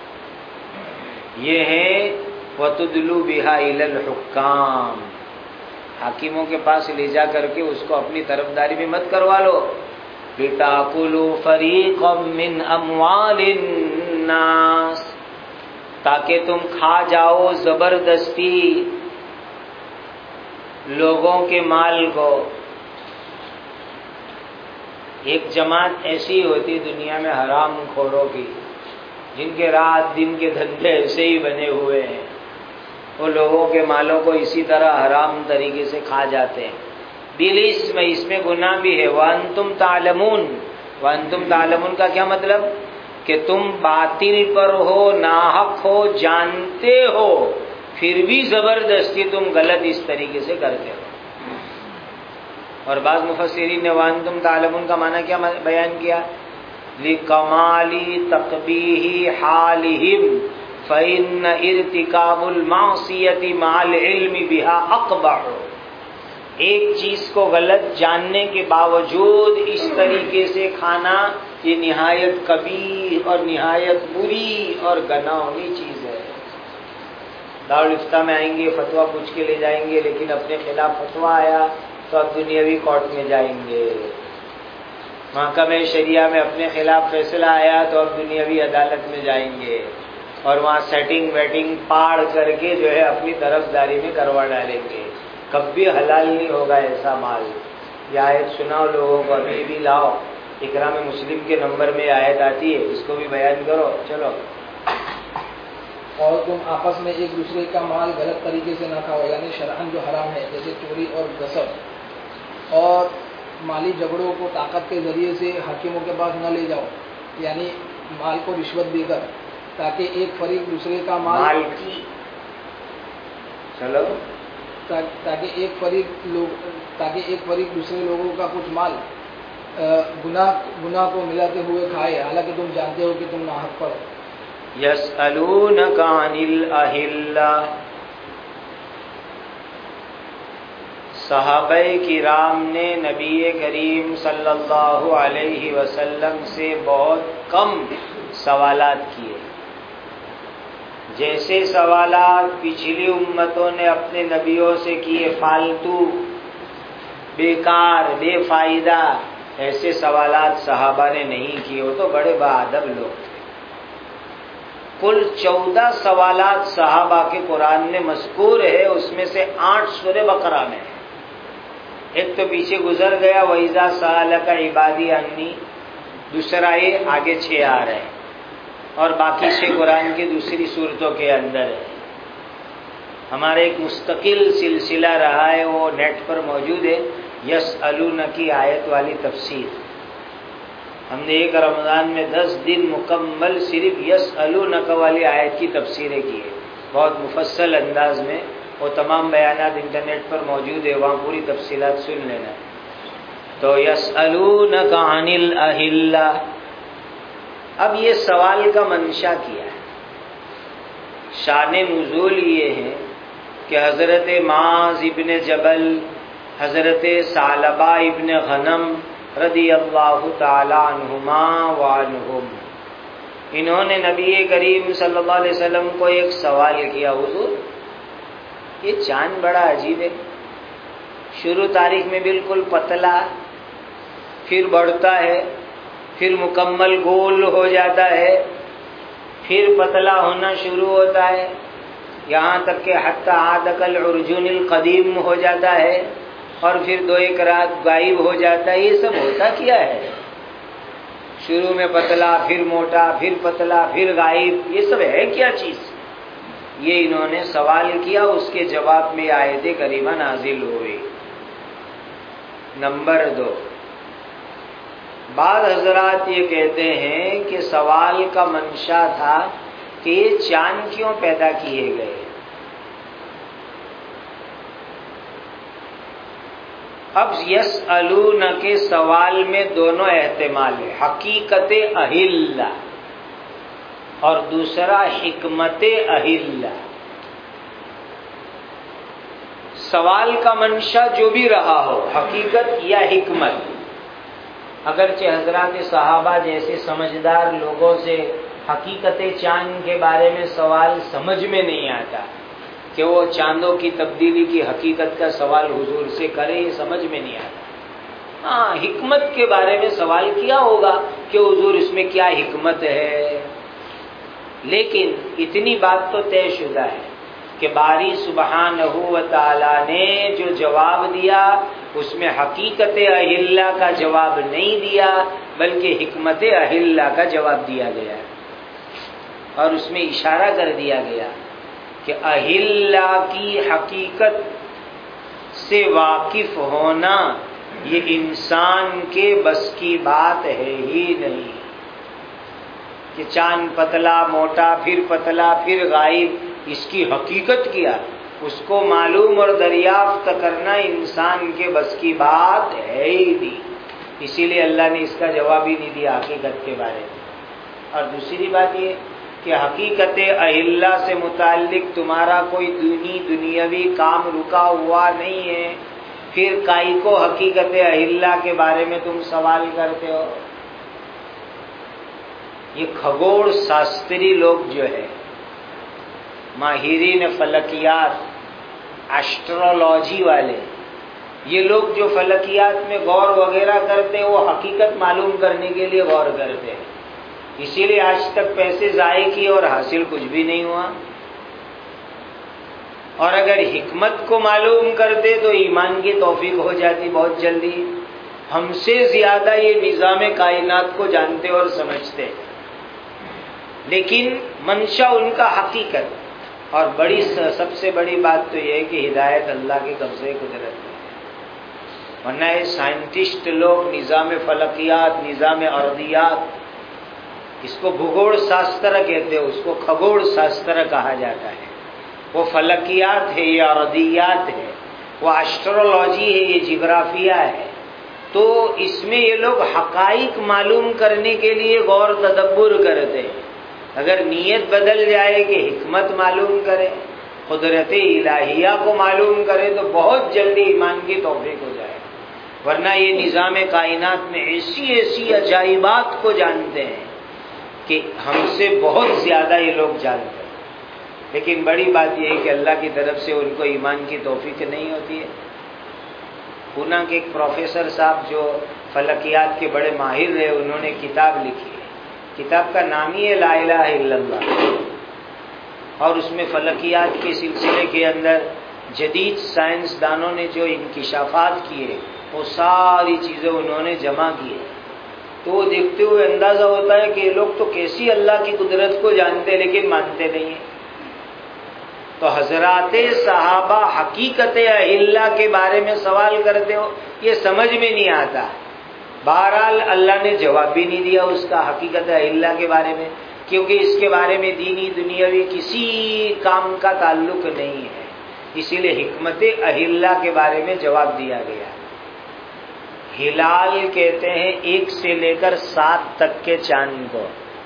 یہ ہے وَتُدْلُوا بِهَا إِلَى الْحُكَّامِ، حاکموں کے پاس لے جا کر کے اس کو اپنی طرفداری میں مت کروا لو۔ لِتَأْكُلُوا فَرِيقًا مِّنْ أَمْوَالِ النَّاسِ، تاکہ تم کھا جاؤ زبردستی لوگوں کے مال کو۔ ایک جماعت ایسی ہوتی دنیا میں حرام خوروں کی، جن کے رات دن کے دھندے ایسے ہی بنے ہوئے ہیں، وہ لوگوں کے مالوں کو اسی طرح حرام طریقے سے کھا جاتے ہیں۔ بالاسم، اس میں گناہ بھی ہے۔ وَأَنْتُمْ تَعْلَمُونَ، وَأَنْتُمْ تَعْلَمُونَ کا کیا مطلب؟ کہ تم باطل پر ہو، ناحق ہو، جانتے ہو، پھر بھی زبردستی تم غلط اس طریقے سے کرتے ہو۔ اور بعض مفسرین نے وَأَنْتُمْ تَعْلَمُونَ کا معنی کیا بیان کیا؟ لِكَمَالِ تَقْبِيحِ حَالِهِمْ فَإِنَّ ارْتِكَابُ الْمَعْصِيَةِ مَعَ الْعِلْمِ بِهَا أَقْبَحُ، ایک چیز کو غلط جاننے کے باوجود اس طریقے سے کھانا یہ نہایت قبیح اور نہایت بری اور گناہونی چیز ہے۔ دارالفتہ میں آئیں گے، فتویٰ پوچھ کے لے جائیں گے، لیکن اپنے خلاف فتویٰ آیا تو اب دنیاوی کورٹ میں جائیں گے۔ محکمہ شریعہ میں اپنے خلاف فیصلہ آیا تو اب دنیاوی عدالت میں جائیں گے، اور وہاں سیٹنگ ویٹنگ پاڑ کر کے جو ہے اپنی طرفداری میں کروا ڈالیں گے۔ کب بھی حلال نہیں ہوگا ایسا مال۔ یہ آیت سناؤ لوگوں کو، ابھی بھی لاؤ، اکرام مسلم کے نمبر میں آیت آتی ہے، اس کو بھی بیان کرو۔ چلو۔ اور تم آپس میں ایک دوسرے کا مال غلط طریقے سے نہ کھاؤ، یعنی شرعاً جو حرام ہے، جیسے چوری اور غصب، اور مالی جھگڑوں کو طاقت کے ذریعے سے حاکموں کے پاس نہ لے جاؤ، یعنی مال کو رشوت دے کر، تاکہ ایک فریق دوسرے کا مال, مال کی چلو تاکہ ایک فریق لوگ تاکہ ایک فریق دوسرے لوگوں کا کچھ مال گناہ گناہ کو ملاتے ہوئے کھائے، حالانکہ تم جانتے ہو کہ تم ناحق پر ہو۔ یسألونک عن الاہلہ، صحابہ کرام نے نبی کریم صلی اللہ علیہ وسلم سے بہت کم سوالات کیے، جیسے سوالات پچھلی امتوں نے اپنے نبیوں سے کیے فالتو، بیکار، بے فائدہ، ایسے سوالات صحابہ نے نہیں کیے، وہ تو بڑے باادب لوگ تھے۔ کل چودہ سوالات صحابہ کے قرآن میں مذکور ہے، اس میں سے آٹھ سورہ بقرہ میں ہے، ایک تو پیچھے گزر گیا وَإِذَا سَأَلَكَ عِبَادِي عَنِّي، دوسرا یہ آگے چھ آ رہے ہیں، اور باقی چھ قرآن کی دوسری صورتوں کے اندر ہے۔ ہمارا ایک مستقل سلسلہ رہا ہے، وہ نیٹ پر موجود ہے، یسألون کی آیت والی تفسیر۔ ہم نے ایک رمضان میں دس دن مکمل صرف یسألونک والی آیت کی تفسیریں کی ہے، بہت مفصل انداز میں، وہ تمام بیانات انٹرنیٹ پر موجود ہے، وہاں پوری تفصیلات سن لینا۔ تو یسألونک عن الاہلہ، اب یہ سوال کا منشا کیا ہے؟ شان نزول یہ ہے کہ حضرت معاذ ابن جبل، حضرت ثعلبہ ابن غنم رضی اللہ تعالی عنہما وعنہم، انہوں نے نبی کریم صلی اللہ علیہ وسلم کو ایک سوال کیا، حضور یہ چاند بڑا عجیب ہے، شروع تاریخ میں بالکل پتلا، پھر بڑھتا ہے، پھر مکمل گول ہو جاتا ہے، پھر پتلا ہونا شروع ہوتا ہے، یہاں تک کہ حتی عادق العرجون القدیم ہو جاتا ہے، اور پھر دو ایک رات غائب ہو جاتا ہے۔ یہ سب ہوتا کیا ہے؟ شروع میں پتلا، پھر موٹا، پھر پتلا، پھر غائب، یہ سب ہے کیا چیز؟ یہ انہوں نے سوال کیا، اس کے جواب میں آیت کریمہ نازل ہوئی۔ نمبر دو، بعض حضرات یہ کہتے ہیں کہ سوال کا منشا تھا کہ یہ چاند کیوں پیدا کیے گئے؟ اب یسألون کے سوال میں دونوں احتمال ہے، حقیقت اہلہ اور دوسرا حکمت اہلہ۔ سوال کا منشا جو بھی رہا ہو، حقیقت یا حکمت، اگرچہ حضرات صحابہ جیسے سمجھدار لوگوں سے حقیقت چاند کے بارے میں سوال سمجھ میں نہیں آتا کہ وہ چاندوں کی تبدیلی کی حقیقت کا سوال حضور سے کرے، یہ سمجھ میں نہیں آتا۔ ہاں، حکمت کے بارے میں سوال کیا ہوگا کہ حضور اس میں کیا حکمت ہے، لیکن اتنی بات تو طے شدہ ہے کہ باری سبحانہ و تعالی نے جو جواب دیا اس میں حقیقت اہلہ کا جواب نہیں دیا، بلکہ حکمت اہلہ کا جواب دیا گیا، اور اس میں اشارہ کر دیا گیا کہ اہلہ کی حقیقت سے واقف ہونا یہ انسان کے بس کی بات ہے ہی نہیں، کہ چاند پتلا، موٹا، پھر پتلا، پھر غائب، اس کی حقیقت کیا، اس کو معلوم اور دریافت کرنا انسان کے بس کی بات ہے ہی نہیں۔ اسی لیے اللہ نے اس کا جواب ہی نہیں دیا حقیقت کے بارے میں۔ اور دوسری بات یہ کہ حقیقت اہلہ سے متعلق تمہارا کوئی دینی دنیاوی کام رکا ہوا نہیں ہے، پھر کائی کو حقیقت اہلہ کے بارے میں تم سوال کرتے ہو؟ یہ کھگوڑ شاستری لوگ جو ہے، ماہرین فلکیات، ایسٹرولوجی والے، یہ لوگ جو فلکیات میں غور وغیرہ کرتے ہیں وہ حقیقت معلوم کرنے کے لیے غور کرتے ہیں، اسی لیے آج تک پیسے ضائع کیے اور حاصل کچھ بھی نہیں ہوا۔ اور اگر حکمت کو معلوم کرتے تو ایمان کی توفیق ہو جاتی بہت جلدی۔ ہم سے زیادہ یہ نظام کائنات کو جانتے اور سمجھتے، لیکن منشا ان کا حقیقت، اور بڑی سب سے بڑی بات تو یہ ہے کہ ہدایت اللہ کے قبضے قدرت میں ہے، ورنہ یہ سائنٹسٹ لوگ نظام فلکیات، نظام ارضیات، اس کو بھگوڑ شاستر کہتے ہیں، اس کو کھگوڑ شاستر کہا جاتا ہے، وہ فلکیات ہے، یہ ارضیات ہے، وہ ایسٹرولوجی ہے، یہ جغرافیہ ہے، تو اس میں یہ لوگ حقائق معلوم کرنے کے لیے غور تدبر کرتے ہیں۔ اگر نیت بدل جائے کہ حکمت معلوم کرے، قدرت الہیہ کو معلوم کرے تو بہت جلدی ایمان کی توفیق ہو جائے، ورنہ یہ نظام کائنات میں ایسی ایسی عجائبات کو جانتے ہیں کہ ہم سے بہت زیادہ یہ لوگ جانتے ہیں، لیکن بڑی بات یہ ہے کہ اللہ کی طرف سے ان کو ایمان کی توفیق نہیں ہوتی ہے۔ پونا کے ایک پروفیسر صاحب جو فلکیات کے بڑے ماہر رہے، انہوں نے کتاب لکھی ہے، کتاب کا نام ہی ہے لا الہ الا اللہ، اور اس میں فلکیات کے سلسلے کے اندر جدید سائنسدانوں نے جو انکشافات کیے وہ ساری چیزیں انہوں نے جمع کی ہے، تو وہ دیکھتے ہوئے اندازہ ہوتا ہے کہ یہ لوگ تو کیسی اللہ کی قدرت کو جانتے لیکن مانتے نہیں ہیں۔ تو حضرات صحابہ حقیقت اہلہ کے بارے میں سوال کرتے ہو، یہ سمجھ میں نہیں آتا۔ بہرحال اللہ نے جواب بھی نہیں دیا اس کا حقیقت اہلہ کے بارے میں، کیونکہ اس کے بارے میں دینی دنیاوی کسی کام کا تعلق نہیں ہے، اسی لیے حکمت اہلہ کے بارے میں جواب دیا گیا۔ ہلال کہتے ہیں ایک سے لے کر سات تک کے چاند کو،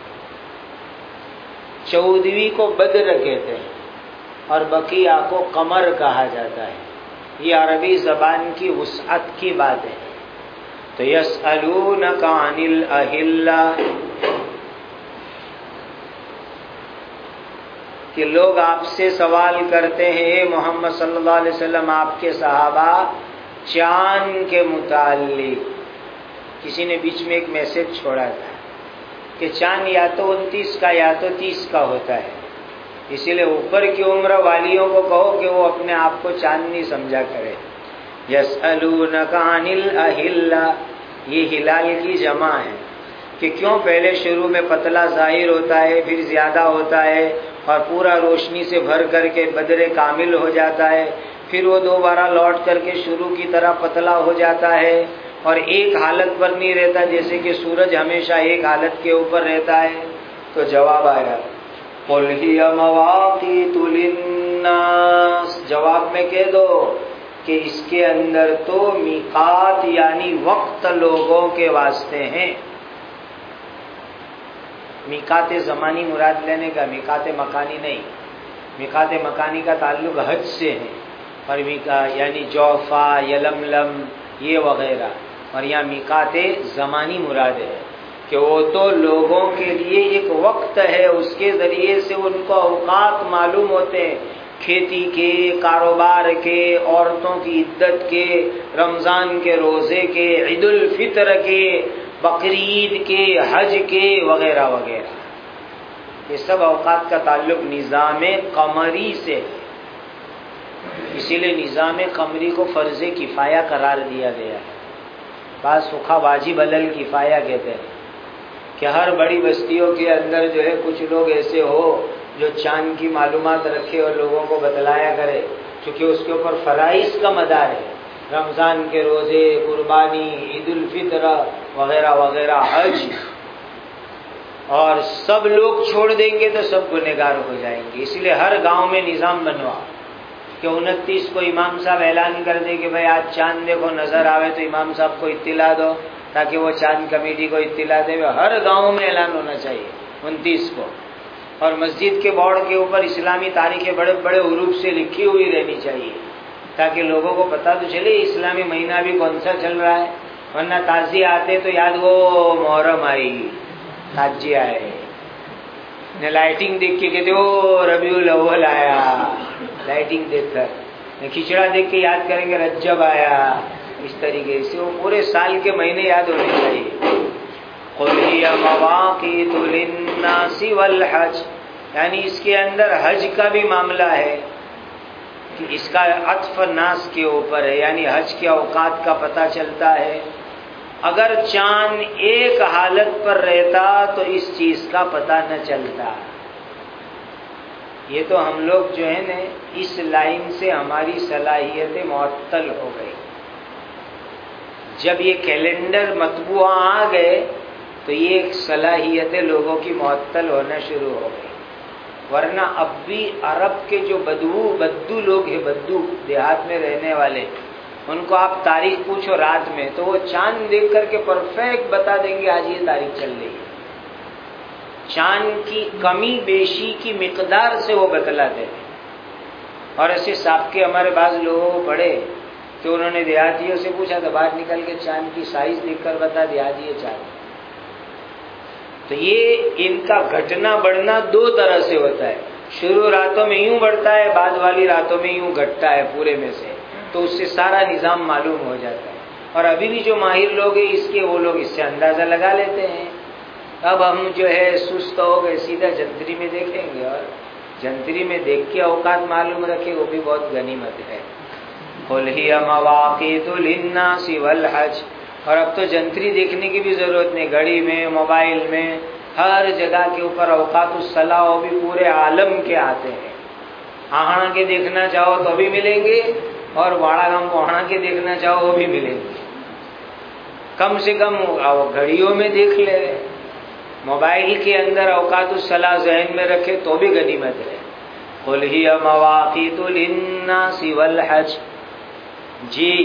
چودہویں کو بدر کہتے ہیں، اور بقیہ کو قمر کہا جاتا ہے۔ یہ عربی زبان کی وسعت کی بات ہے۔ تو یسألونک عن الأہلہ، کہ لوگ آپ سے سوال کرتے ہیں اے محمد صلی اللہ علیہ وسلم آپ کے صحابہ چاند کے متعلق. کسی نے بیچ میں ایک میسج چھوڑا تھا کہ چاند یا تو انتیس کا یا تو تیس کا ہوتا ہے، اسی لیے اوپر کی عمر والیوں کو کہو کہ وہ اپنے آپ کو چاندنی سمجھا کرے. یسألونک عن الاہلہ، یہ ہلال کی جمع ہے کہ کیوں پہلے شروع میں پتلا ظاہر ہوتا ہے، پھر زیادہ ہوتا ہے اور پورا روشنی سے بھر کر کے بدر کامل ہو جاتا ہے، پھر وہ دوبارہ لوٹ کر کے شروع کی طرح پتلا ہو جاتا ہے اور ایک حالت پر نہیں رہتا، جیسے کہ سورج ہمیشہ ایک حالت کے اوپر رہتا ہے. تو جواب آیا قل ہی مواقیت للناس، جواب میں کہہ دو کہ اس کے اندر تو میقات یعنی وقت لوگوں کے واسطے ہیں. میقات زمانی مراد لینے کا، میقات مکانی نہیں. میقات مکانی کا تعلق حج سے ہے، اور یعنی جوفا، یلملم یہ وغیرہ، اور یہاں میقات زمانی مراد ہے کہ وہ تو لوگوں کے لیے ایک وقت ہے، اس کے ذریعے سے ان کو اوقات معلوم ہوتے ہیں، کھیتی کے، کاروبار کے، عورتوں کی عدت کے، رمضان کے روزے کے، عید الفطر کے، بقرعید کے، حج کے وغیرہ وغیرہ. یہ سب اوقات کا تعلق نظام قمری سے ہے، اسی لیے نظام قمری کو فرض کفایہ قرار دیا گیا ہے. بعض فقہا واجب علل کفایہ کہتے ہیں کہ ہر بڑی بستیوں کے اندر جو ہے کچھ لوگ ایسے ہو جو چاند کی معلومات رکھے اور لوگوں کو بتلایا کرے، چونکہ اس کے اوپر فرائض کا مدار ہے، رمضان کے روزے، قربانی، عید الفطر وغیرہ وغیرہ، حج. اور سب لوگ چھوڑ دیں گے تو سب گنہگار ہو جائیں گے. اس لیے ہر گاؤں میں نظام بنوا کہ انتیس کو امام صاحب اعلان کر دے کہ بھائی آج چاند دیکھو، نظر آوے تو امام صاحب کو اطلاع دو، تاکہ وہ چاند کمیٹی کو اطلاع دے. ہر گاؤں میں اعلان ہونا چاہیے انتیس کو، اور مسجد کے بورڈ کے اوپر اسلامی تاریخیں بڑے بڑے حروف سے لکھی ہوئی رہنی چاہیے، تاکہ لوگوں کو پتہ تو چلے اسلامی مہینہ بھی کون سا چل رہا ہے. ورنہ تازی آتے تو یاد وہ محرم آئی، تازی آئے، لائٹنگ دیکھ کے کہتے وہ ربیع الاول آیا، لائٹنگ دیکھ کر. کھچڑا دیکھ کے یاد کریں گے رجب آیا. اس طریقے سے وہ پورے سال کے مہینے یاد ہونے چاہیے. قل ہی مواقیت للناس والحج، یعنی اس کے اندر حج کا بھی معاملہ ہے کہ اس کا عطف ناس کے اوپر ہے، یعنی حج کے اوقات کا پتہ چلتا ہے. اگر چاند ایک حالت پر رہتا تو اس چیز کا پتہ نہ چلتا. یہ تو ہم لوگ جو ہے نا اس لائن سے ہماری صلاحیتیں معطل ہو گئی. جب یہ کیلنڈر مطبوع آ گئے تو یہ صلاحیتیں لوگوں کی معطل ہونا شروع ہو گئی. ورنہ اب بھی عرب کے جو بدو بدو لوگ ہیں، بدو دیہات میں رہنے والے، ان کو آپ تاریخ پوچھو رات میں تو وہ چاند دیکھ کر کے پرفیکٹ بتا دیں گے آج یہ تاریخ چل رہی ہے. چاند کی کمی بیشی کی مقدار سے وہ بتلاتے ہیں. اور ایسے سابقے ہمارے بعض لوگوں کو پڑھے کہ انہوں نے دیہاتیوں سے پوچھا تو باہر نکل کے چاند کی سائز دیکھ کر بتا دیا آج یہ چاند. تو یہ ان کا گھٹنا بڑھنا دو طرح سے ہوتا ہے. شروع راتوں میں یوں بڑھتا ہے، بعد والی راتوں میں یوں گھٹتا ہے پورے میں سے، تو اس سے سارا نظام معلوم ہو جاتا ہے. اور ابھی بھی جو ماہر لوگ ہیں اس کے، وہ لوگ اس سے اندازہ لگا لیتے ہیں. اب ہم جو ہے سست ہو گئے، سیدھا جنتری میں دیکھیں گے، اور جنتری میں دیکھ کے اوقات معلوم رکھے وہ بھی بہت غنیمت ہے. قل ہی مواقیت للناس والحج. اور اب تو جنتری دیکھنے کی بھی ضرورت نہیں، گھڑی میں، موبائل میں، ہر جگہ کے اوپر اوقات الصلاح وہ بھی پورے عالم کے آتے ہیں. آہاں کے دیکھنا چاہو تو بھی ملیں گے، اور واڑا گام وہاں کے دیکھنا چاہو وہ بھی ملیں گے. کم سے کم گھڑیوں میں دیکھ لے، موبائل کے اندر اوقات الصلاح ذہن میں رکھے تو بھی غنیمت ہے. قل ہی مواقیت للناس والحج. جی.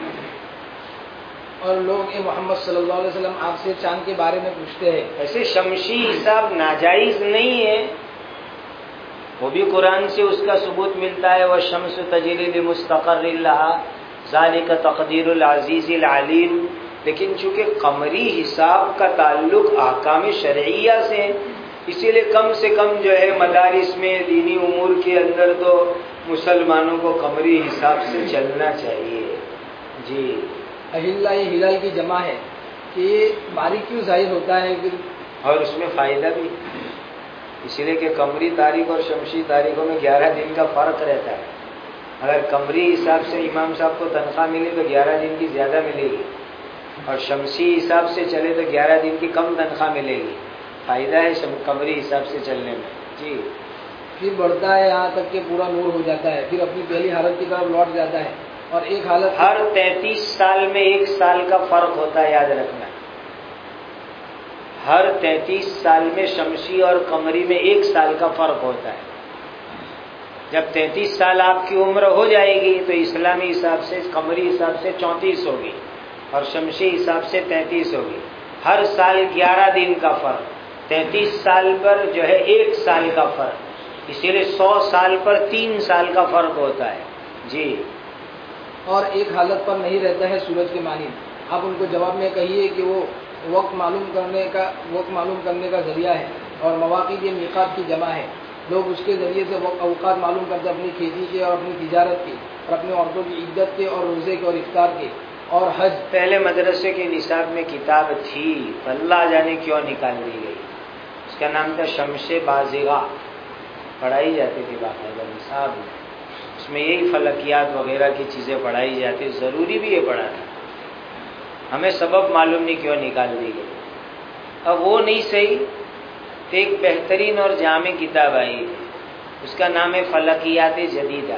اور لوگ یہ محمد صلی اللہ علیہ وسلم آپ سے چاند کے بارے میں پوچھتے ہیں. ایسے شمسی حساب ناجائز نہیں ہے، وہ بھی قرآن سے اس کا ثبوت ملتا ہے. والشمس تجری لمستقر لہا ذالک تقدیر العزیز العلیم. لیکن چونکہ قمری حساب کا تعلق احکام شرعیہ سے ہے، اسی لیے کم سے کم جو ہے مدارس میں دینی امور کے اندر تو مسلمانوں کو قمری حساب سے چلنا چاہیے. جی اہلہ یہ ہلال کی جمع ہے کہ یہ باریک کیوں ظاہر ہوتا ہے پھر؟ اور اس میں فائدہ بھی اسی لیے کہ قمری تاریخ اور شمسی تاریخوں میں گیارہ دن کا فرق رہتا ہے. اگر قمری حساب سے امام صاحب کو تنخواہ ملی تو گیارہ دن کی زیادہ ملے گی، اور شمسی حساب سے چلے تو گیارہ دن کی کم تنخواہ ملے گی. فائدہ ہے قمری حساب سے چلنے میں. جی پھر بڑھتا ہے یہاں تک کہ پورا نور ہو جاتا ہے، پھر اپنی پہلی حالت کی طرف لوٹ جاتا ہے. اور ایک حالت ہر تینتیس سال میں ایک سال کا فرق ہوتا ہے، یاد رکھنا. ہر تینتیس سال میں شمسی اور قمری میں ایک سال کا فرق ہوتا ہے. جب تینتیس سال آپ کی عمر ہو جائے گی تو اسلامی حساب سے قمری حساب سے چونتیس ہوگی اور شمسی حساب سے تینتیس ہوگی. ہر سال گیارہ دن کا فرق، تینتیس سال پر جو ہے ایک سال کا فرق، اسی لیے سو سال پر تین سال کا فرق ہوتا ہے. جی اور ایک حالت پر نہیں رہتا ہے سورج کے مانند. آپ ان کو جواب میں کہیے کہ وہ وقت معلوم کرنے کا وقت معلوم کرنے کا ذریعہ ہے اور مواقع کے میقات کی جمع ہے. لوگ اس کے ذریعے سے اوقات معلوم کرتے اپنی کھیتی کے اور اپنی تجارت کے اور اپنے عورتوں کی عدت کے اور روزے کے اور افطار کے اور حج. پہلے مدرسے کے نصاب میں کتاب تھی، اللہ جانے کیوں نکال دی گئی. اس کا نام تھا شمس بازغہ، پڑھائی جاتی تھی باقاعدہ نصاب میں. اس میں یہی فلکیات وغیرہ کی چیزیں پڑھائی جاتی، ضروری بھی یہ پڑھانا. ہمیں سبب معلوم نہیں کیوں نکال دی گئی. اب وہ نہیں صحیح تو ایک بہترین اور جامع کتاب آئی ہے، اس کا نام ہے فلکیات جدیدہ.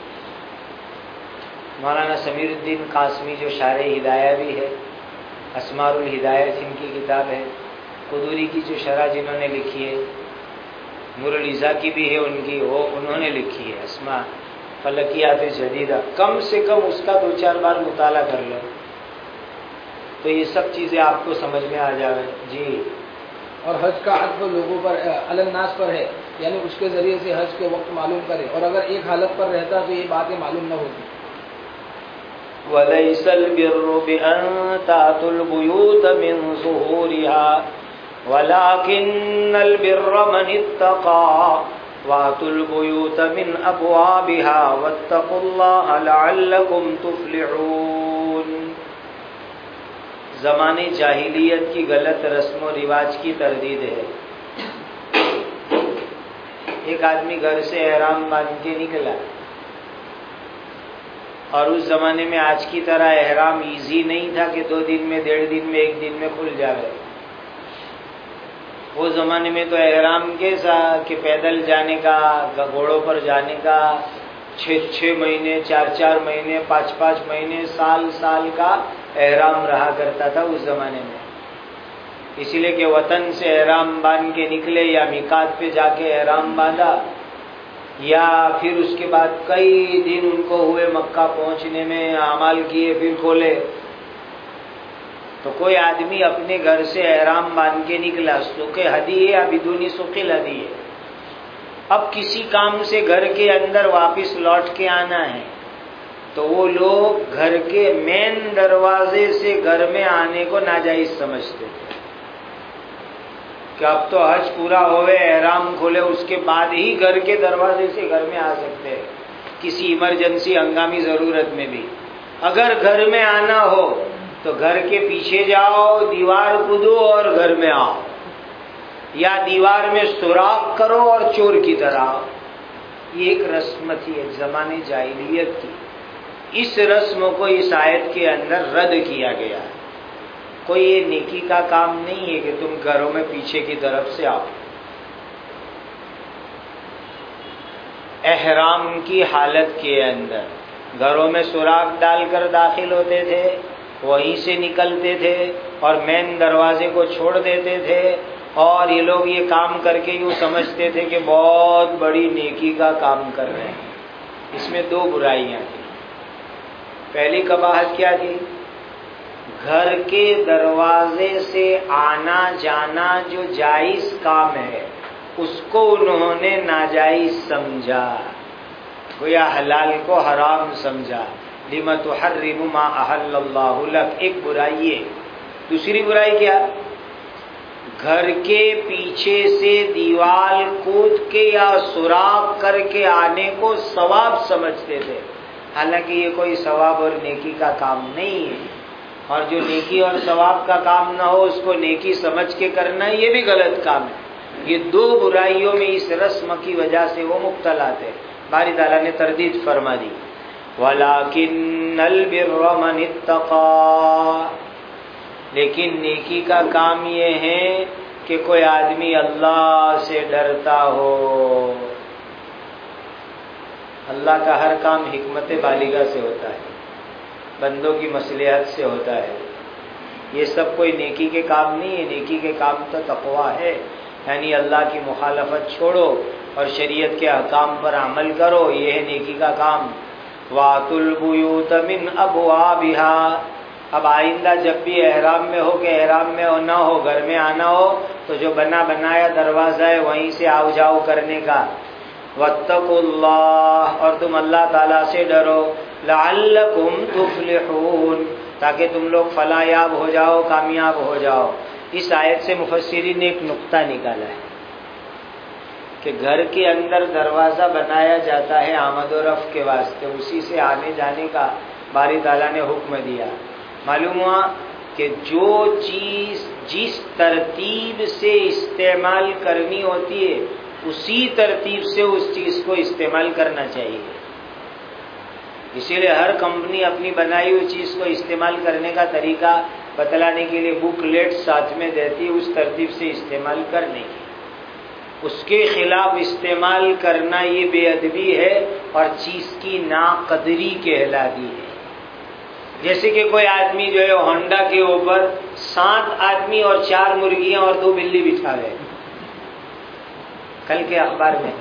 مولانا سمیر الدین قاسمی جو شارح ہدایہ بھی ہے، اسمار الہدایہ جن کی کتاب ہے، قدوری کی جو شرح جنہوں نے لکھی ہے، نور العزا کی بھی ہے ان کی، وہ انہوں نے لکھی ہے اسماء فلکیات جدیدہ. کم سے کم اس کا دو چار بار مطالعہ کر لو تو یہ سب چیزیں آپ کو سمجھ میں آ جائے. جی اور حج کا عطف لوگوں پر علی الناس پر ہے، یعنی اس کے ذریعے سے حج کے وقت معلوم کرے، اور اگر ایک حالت پر رہتا تو یہ باتیں معلوم نہ ہوتی. وَلَيْسَ الْبِرُّ بِأَن تَأْتُوا الْبُيُوتَ مِن ظُهُورِهَا وَلَكِنَّ الْبِرَّ مَنِ اتَّقَىٰ وَأْتُوا الْبُيُوتَ مِنْ أَبْوَابِهَا وَاتَّقُوا اللَّهَ لَعَلَّكُمْ تُفْلِحُونَ. زمانے جاہلیت کی غلط رسم و رواج کی تردید ہے. ایک آدمی گھر سے احرام باندھ کے نکلا، اور اس زمانے میں آج کی طرح احرام ایزی نہیں تھا کہ دو دن میں ڈیڑھ دن میں ایک دن میں کھل جائے. وہ زمانے میں تو احرام کے ساتھ کہ پیدل جانے کا، گھوڑوں پر جانے کا چھ چھ مہینے چار چار مہینے پانچ پانچ مہینے سال سال کا احرام رہا کرتا تھا اس زمانے میں. اسی لیے کہ وطن سے احرام باندھ کے نکلے یا میقات پہ جا کے احرام باندھا، یا پھر اس کے بعد کئی دن ان کو ہوئے مکہ پہنچنے میں، اعمال کیے پھر کھولے. تو کوئی آدمی اپنے گھر سے احرام باندھ کے نکلا، سوق ہدی ہے یا بدونی سوق ہدی ہے، اب کسی کام سے گھر کے اندر واپس لوٹ کے آنا ہے، تو وہ لوگ گھر کے مین دروازے سے گھر میں آنے کو ناجائز سمجھتے تھے کہ اب تو حج پورا ہوئے، احرام کھولے، اس کے بعد ہی گھر کے دروازے سے گھر میں آ سکتے ہیں کسی ایمرجنسی ہنگامی ضرورت میں بھی. اگر گھر میں آنا ہو تو گھر کے پیچھے جاؤ، دیوار کودو اور گھر میں آؤ، یا دیوار میں سوراخ کرو اور چور کی طرح آؤ. یہ ایک رسم تھی ایک زمانے جاہلیت کی. اس رسم کو اس آیت کے اندر رد کیا گیا ہے. کوئی یہ نیکی کا کام نہیں ہے کہ تم گھروں میں پیچھے کی طرف سے آؤ. احرام کی حالت کے اندر گھروں میں سوراخ ڈال کر داخل ہوتے تھے، وہیں سے نکلتے تھے اور مین دروازے کو چھوڑ دیتے تھے، اور یہ لوگ یہ کام کر کے یوں سمجھتے تھے کہ بہت بڑی نیکی کا کام کر رہے ہیں. اس میں دو برائیاں تھیں. پہلی قباحت کیا تھی؟ گھر کے دروازے سے آنا جانا جو جائز کام ہے اس کو انہوں نے ناجائز سمجھا، گویا حلال کو حرام سمجھا. لِمَ تُحَرِّمُ مَا أَحَلَّ اللَّهُ لَكَ. ایک برائی ہے. دوسری برائی کیا؟ گھر کے پیچھے سے دیوار کود کے یا سوراخ کر کے آنے کو ثواب سمجھتے تھے، حالانکہ یہ کوئی ثواب اور نیکی کا کام نہیں ہے، اور جو نیکی اور ثواب کا کام نہ ہو اس کو نیکی سمجھ کے کرنا یہ بھی غلط کام ہے۔ یہ دو برائیوں میں اس رسم کی وجہ سے وہ مبتلا تھے، باری تعالیٰ نے تردید فرما دی۔ وَلَكِنَّ الْبِرَّ مَنِ اتَّقَىٰ، لیکن نیکی کا کام یہ ہے کہ کوئی آدمی اللہ سے ڈرتا ہو۔ اللہ کا ہر کام حکمت بالغہ سے ہوتا ہے، بندوں کی مصلحت سے ہوتا ہے، یہ سب کوئی نیکی کے کام نہیں ہے۔ نیکی کے کام تو تقویٰ ہے، یعنی اللہ کی مخالفت چھوڑو اور شریعت کے احکام پر عمل کرو، یہ ہے نیکی کا کام۔ وَأْتُوا الْبُيُوتَ مِنْ أَبْوَابِهَا، اب آئندہ جب بھی احرام میں ہو کہ احرام میں ہو نہ ہو، گھر میں آنا ہو تو جو بنا بنایا دروازہ ہے وہیں سے آؤ جاؤ کرنے کا۔ وَاتَّقُوا اللَّهَ، اور تم اللہ تعالیٰ سے ڈرو، لَعَلَّكُمْ تُفْلِحُونَ، تاکہ تم لوگ فلاح یاب ہو جاؤ، کامیاب ہو جاؤ۔ اس آیت سے مفسرین نے ایک نقطہ نکالا ہے کہ گھر کے اندر دروازہ بنایا جاتا ہے آمد و رفع کے واسطے، اسی سے آنے جانے کا باری تعالیٰ نے حکم دیا۔ معلوم ہوا کہ جو چیز جس ترتیب سے استعمال کرنی ہوتی ہے اسی ترتیب سے اس چیز کو استعمال کرنا چاہیے۔ اسی لیے ہر کمپنی اپنی بنائی ہوئی چیز کو استعمال کرنے کا طریقہ بتلانے کے لیے بک لیٹ ساتھ میں دیتی ہے، اس ترتیب سے استعمال کرنے کی۔ اس کے خلاف استعمال کرنا یہ بے ادبی ہے اور چیز کی ناقدری کہلاتی ہے۔ جیسے کہ کوئی آدمی جو ہے ہونڈا کے اوپر سات آدمی اور چار مرغیاں اور دو بلی بٹھا گئے کل کے اخبار میں،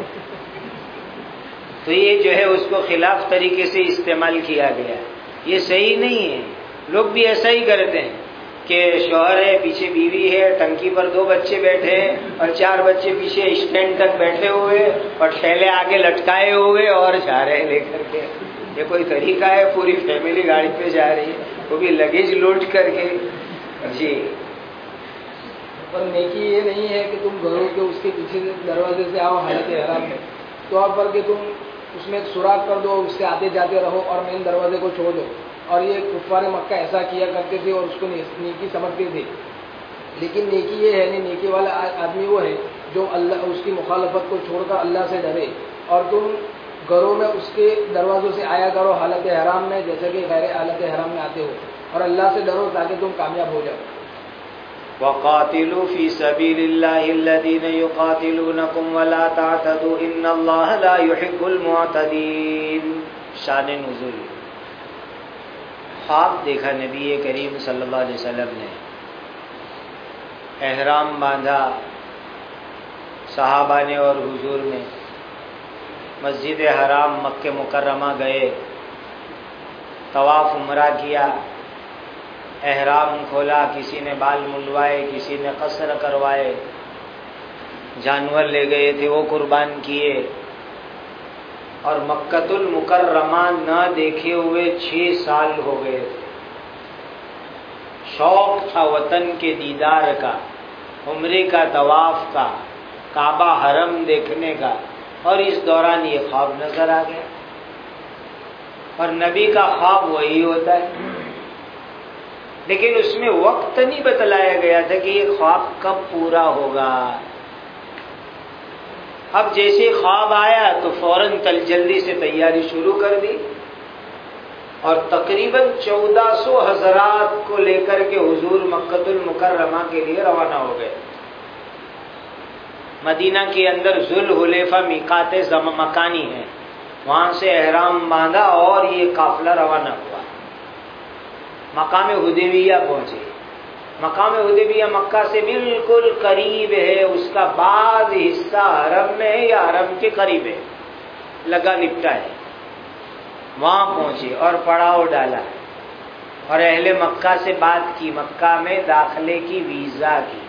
تو یہ جو ہے اس کو خلاف طریقے سے استعمال کیا گیا، یہ صحیح نہیں ہے۔ لوگ بھی ایسا ہی کرتے ہیں کہ شوہر ہے، پیچھے بیوی ہے، ٹنکی پر دو بچے بیٹھے ہیں اور چار بچے پیچھے اسٹینڈ تک بیٹھے ہوئے اور ٹھیلے آگے لٹکائے ہوئے اور جا رہے لے کر کے۔ یہ کوئی طریقہ ہے؟ پوری فیملی گاڑی پہ جا رہی ہے، وہ بھی لگیج لوڈ کر کے۔ جی، پر نیکی یہ نہیں ہے کہ تم گھروں کے اس کے پیچھے دروازے سے آؤ حالت احرام میں، طور پر کہ تم اس میں ایک سوراخ کر دو، اس سے آتے جاتے رہو اور مین دروازے کو چھوڑ دو۔ اور یہ کفار مکہ ایسا کیا کرتے تھے اور اس کو نیکی سمجھتے تھے، لیکن نیکی یہ ہے نہیں، نیکی والا آدمی وہ ہے جو اللہ اس کی مخالفت کو چھوڑ کر اللہ سے ڈرے، اور تم گھروں میں اس کے دروازوں سے آیا کرو حالت حرام میں جیسے کہ غیر حالت حرام میں آتے ہو، اور اللہ سے ڈرو تاکہ تم کامیاب ہو جاؤ۔ وَقَاتِلُوا فِي سَبِيلِ اللَّهِ الَّذِينَ يُقَاتِلُونَكُمْ وَلَا تَعْتَدُوا إِنَّ اللَّهَ لَا يُحِبُّ الْمُعْتَدِينَ۔ شان نزول، خواب دیکھا نبی کریم صلی اللہ علیہ وسلم نے، احرام باندھا صحابہ نے اور حضور نے، مسجد حرام مکہ مکرمہ گئے، طواف عمرہ کیا، احرام کھولا، کسی نے بال منڈوائے، کسی نے قصر کروائے، جانور لے گئے تھے وہ قربان کیے، اور مکۃ المکرمہ نہ دیکھے ہوئے چھ سال ہو گئے تھے۔ شوق تھا وطن کے دیدار کا، عمرے کا، طواف کا، کعبہ حرم دیکھنے کا، اور اس دوران یہ خواب نظر آ گیا۔ اور نبی کا خواب وہی ہوتا ہے، لیکن اس میں وقت نہیں بتلایا گیا تھا کہ یہ خواب کب پورا ہوگا۔ اب جیسے خواب آیا تو فوراً کل جلدی سے تیاری شروع کر دی، اور تقریباً چودہ سو حضرات کو لے کر کے حضور مکۃ المکرمہ کے لیے روانہ ہو گئے۔ مدینہ کے اندر ذوالحلیفہ میقات مکانی ہے، وہاں سے احرام باندھا اور یہ قافلہ روانہ ہوا، مقام حدیبیہ پہنچے۔ مقام حدیبیہ مکہ سے بالکل قریب ہے، اس کا بعض حصہ حرم میں ہے یا حرم کے قریب ہے، لگا لپٹا ہے۔ وہاں پہنچے اور پڑاؤ ڈالا اور اہل مکہ سے بات کی، مکہ میں داخلے کی ویزا کی،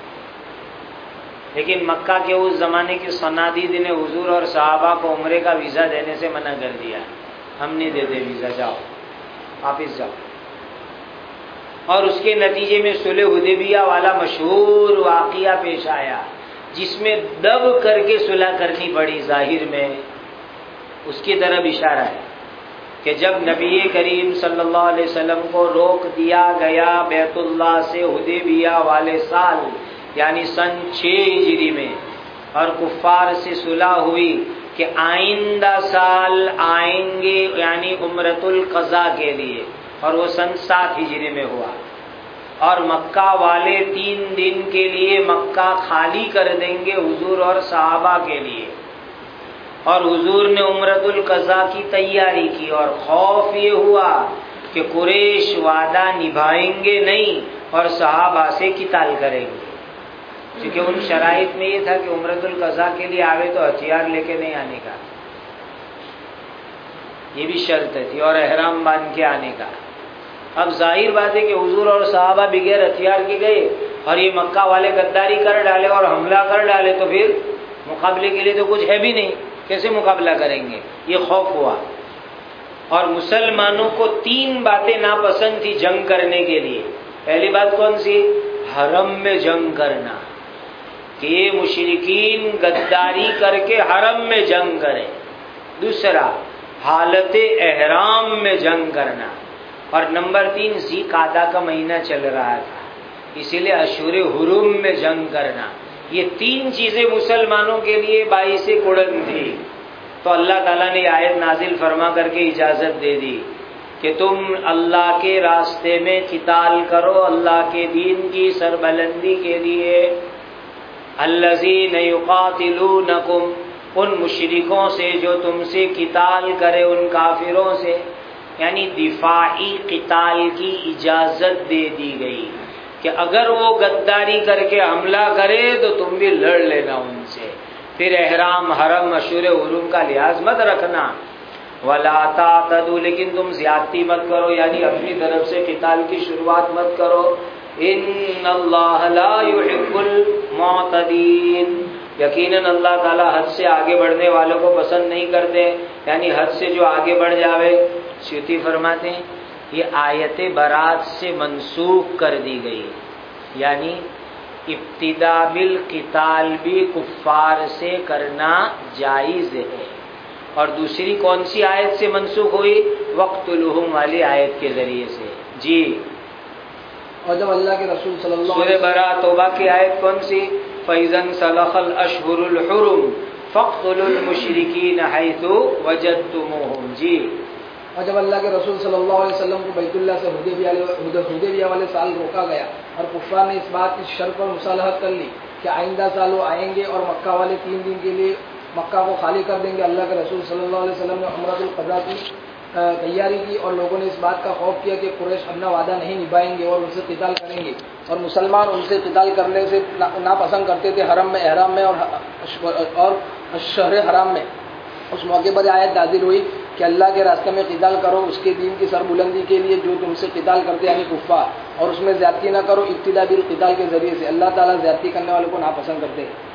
لیکن مکہ کے اس زمانے کے صنادید نے حضور اور صحابہ کو عمرے کا ویزا دینے سے منع کر دیا، ہم نہیں دیتے ویزا، جاؤ واپس جاؤ۔ اور اس کے نتیجے میں صلح حدیبیہ والا مشہور واقعہ پیش آیا جس میں دب کر کے صلح کرنی پڑی ظاہر میں، اس کی طرف اشارہ ہے کہ جب نبی کریم صلی اللہ علیہ وسلم کو روک دیا گیا بیت اللہ سے حدیبیہ والے سال یعنی سن چھ ہجری میں، اور کفار سے صلح ہوئی کہ آئندہ سال آئیں گے یعنی عمرۃ القضاء کے لیے، اور وہ سن سات ہجری میں ہوا، اور مکہ والے تین دن کے لیے مکہ خالی کر دیں گے حضور اور صحابہ کے لیے، اور حضور نے عمرۃ القضاء کی تیاری کی، اور خوف یہ ہوا کہ قریش وعدہ نبھائیں گے نہیں اور صحابہ سے قتال کریں گے، کیونکہ ان شرائط میں یہ تھا کہ عمرۃ القضاء کے لیے آوے تو ہتھیار لے کے نہیں آنے کا، یہ بھی شرط تھی، اور احرام باندھ کے آنے کا۔ اب ظاہر بات ہے کہ حضور اور صحابہ بغیر ہتھیار کے گئے اور یہ مکہ والے غداری کر ڈالے اور حملہ کر ڈالے تو پھر مقابلے کے لیے تو کچھ ہے بھی نہیں، کیسے مقابلہ کریں گے؟ یہ خوف ہوا، اور مسلمانوں کو تین باتیں ناپسند تھی جنگ کرنے کے لیے۔ پہلی بات کون سی؟ حرم میں جنگ کرنا، کہ یہ مشرکین غداری کر کے حرم میں جنگ کریں۔ دوسرا، حالت احرام میں جنگ کرنا، اور نمبر تین، ذی قعدہ کا مہینہ چل رہا تھا اسی لیے اشہر حرم میں جنگ کرنا۔ یہ تین چیزیں مسلمانوں کے لیے باعث کڑن تھی، تو اللہ تعالیٰ نے آیت نازل فرما کر کے اجازت دے دی کہ تم اللہ کے راستے میں قتال کرو، اللہ کے دین کی سربلندی کے لیے۔ الذین یقاتلونکم، ان مشرکوں سے جو تم سے قتال کرے، ان کافروں سے، یعنی دفاعی قتال کی اجازت دے دی گئی کہ اگر وہ غداری کر کے حملہ کرے تو تم بھی لڑ لینا ان سے، پھر احرام حرم اشہر حرم کا لحاظ مت رکھنا۔ ولا تعتدوا، لیکن تم زیادتی مت کرو، یعنی اپنی طرف سے قتال کی شروعات مت کرو۔ ان اللہ لا يحب المعتدین، یقیناً اللہ تعالیٰ حد سے آگے بڑھنے والوں کو پسند نہیں کرتے، یعنی حد سے جو آگے بڑھ جاوے۔ سیوطی فرماتے ہیں یہ آیت برات سے منسوخ کر دی گئی، یعنی ابتدا بالقتال بھی کفار سے کرنا جائز ہے۔ اور دوسری کون سی آیت سے منسوخ ہوئی؟ وقتلہم والی آیت کے ذریعے سے۔ جی، اور جب اللہ کے رسول صلی اللہ سورہ علیہ وسلم برات توبہ کی آیت کون سی؟ فَإِذَا انْسَلَخَ الْأَشْهُرُ الْحُرُمُ فَاقْتُلُوا الْمُشْرِكِينَ حَيْثُ وَجَدتُّمُوهُمْ۔ جی، اور جب اللہ کے رسول صلی اللہ علیہ وسلم کو بیت اللہ سے حدیبیہ والے سال روکا گیا اور کفار نے اس بات کی شرط پر مصالحت کر لی کہ آئندہ سال وہ آئیں گے اور مکہ والے تین دن کے لیے مکہ کو خالی کر دیں گے، اللہ کے رسول صلی اللہ علیہ وسلم نے عمرۃ القضاء کی تیاری کی، اور لوگوں نے اس بات کا خوف کیا کہ قریش اپنا وعدہ نہیں نبھائیں گے اور ان سے قتال کریں گے، اور مسلمان ان سے قتال کرنے سے ناپسند کرتے تھے حرم میں، احرام میں اور شہر حرام میں۔ اس موقع پر آیت نازل ہوئی کہ اللہ کے راستے میں قتال کرو اس کے دین کی سربلندی کے لیے جو تم سے قتال کرتے یعنی کفار، اور اس میں زیادتی نہ کرو ابتدا بالقتال کے ذریعے سے، اللہ تعالیٰ زیادتی کرنے والوں کو ناپسند کرتے ہیں۔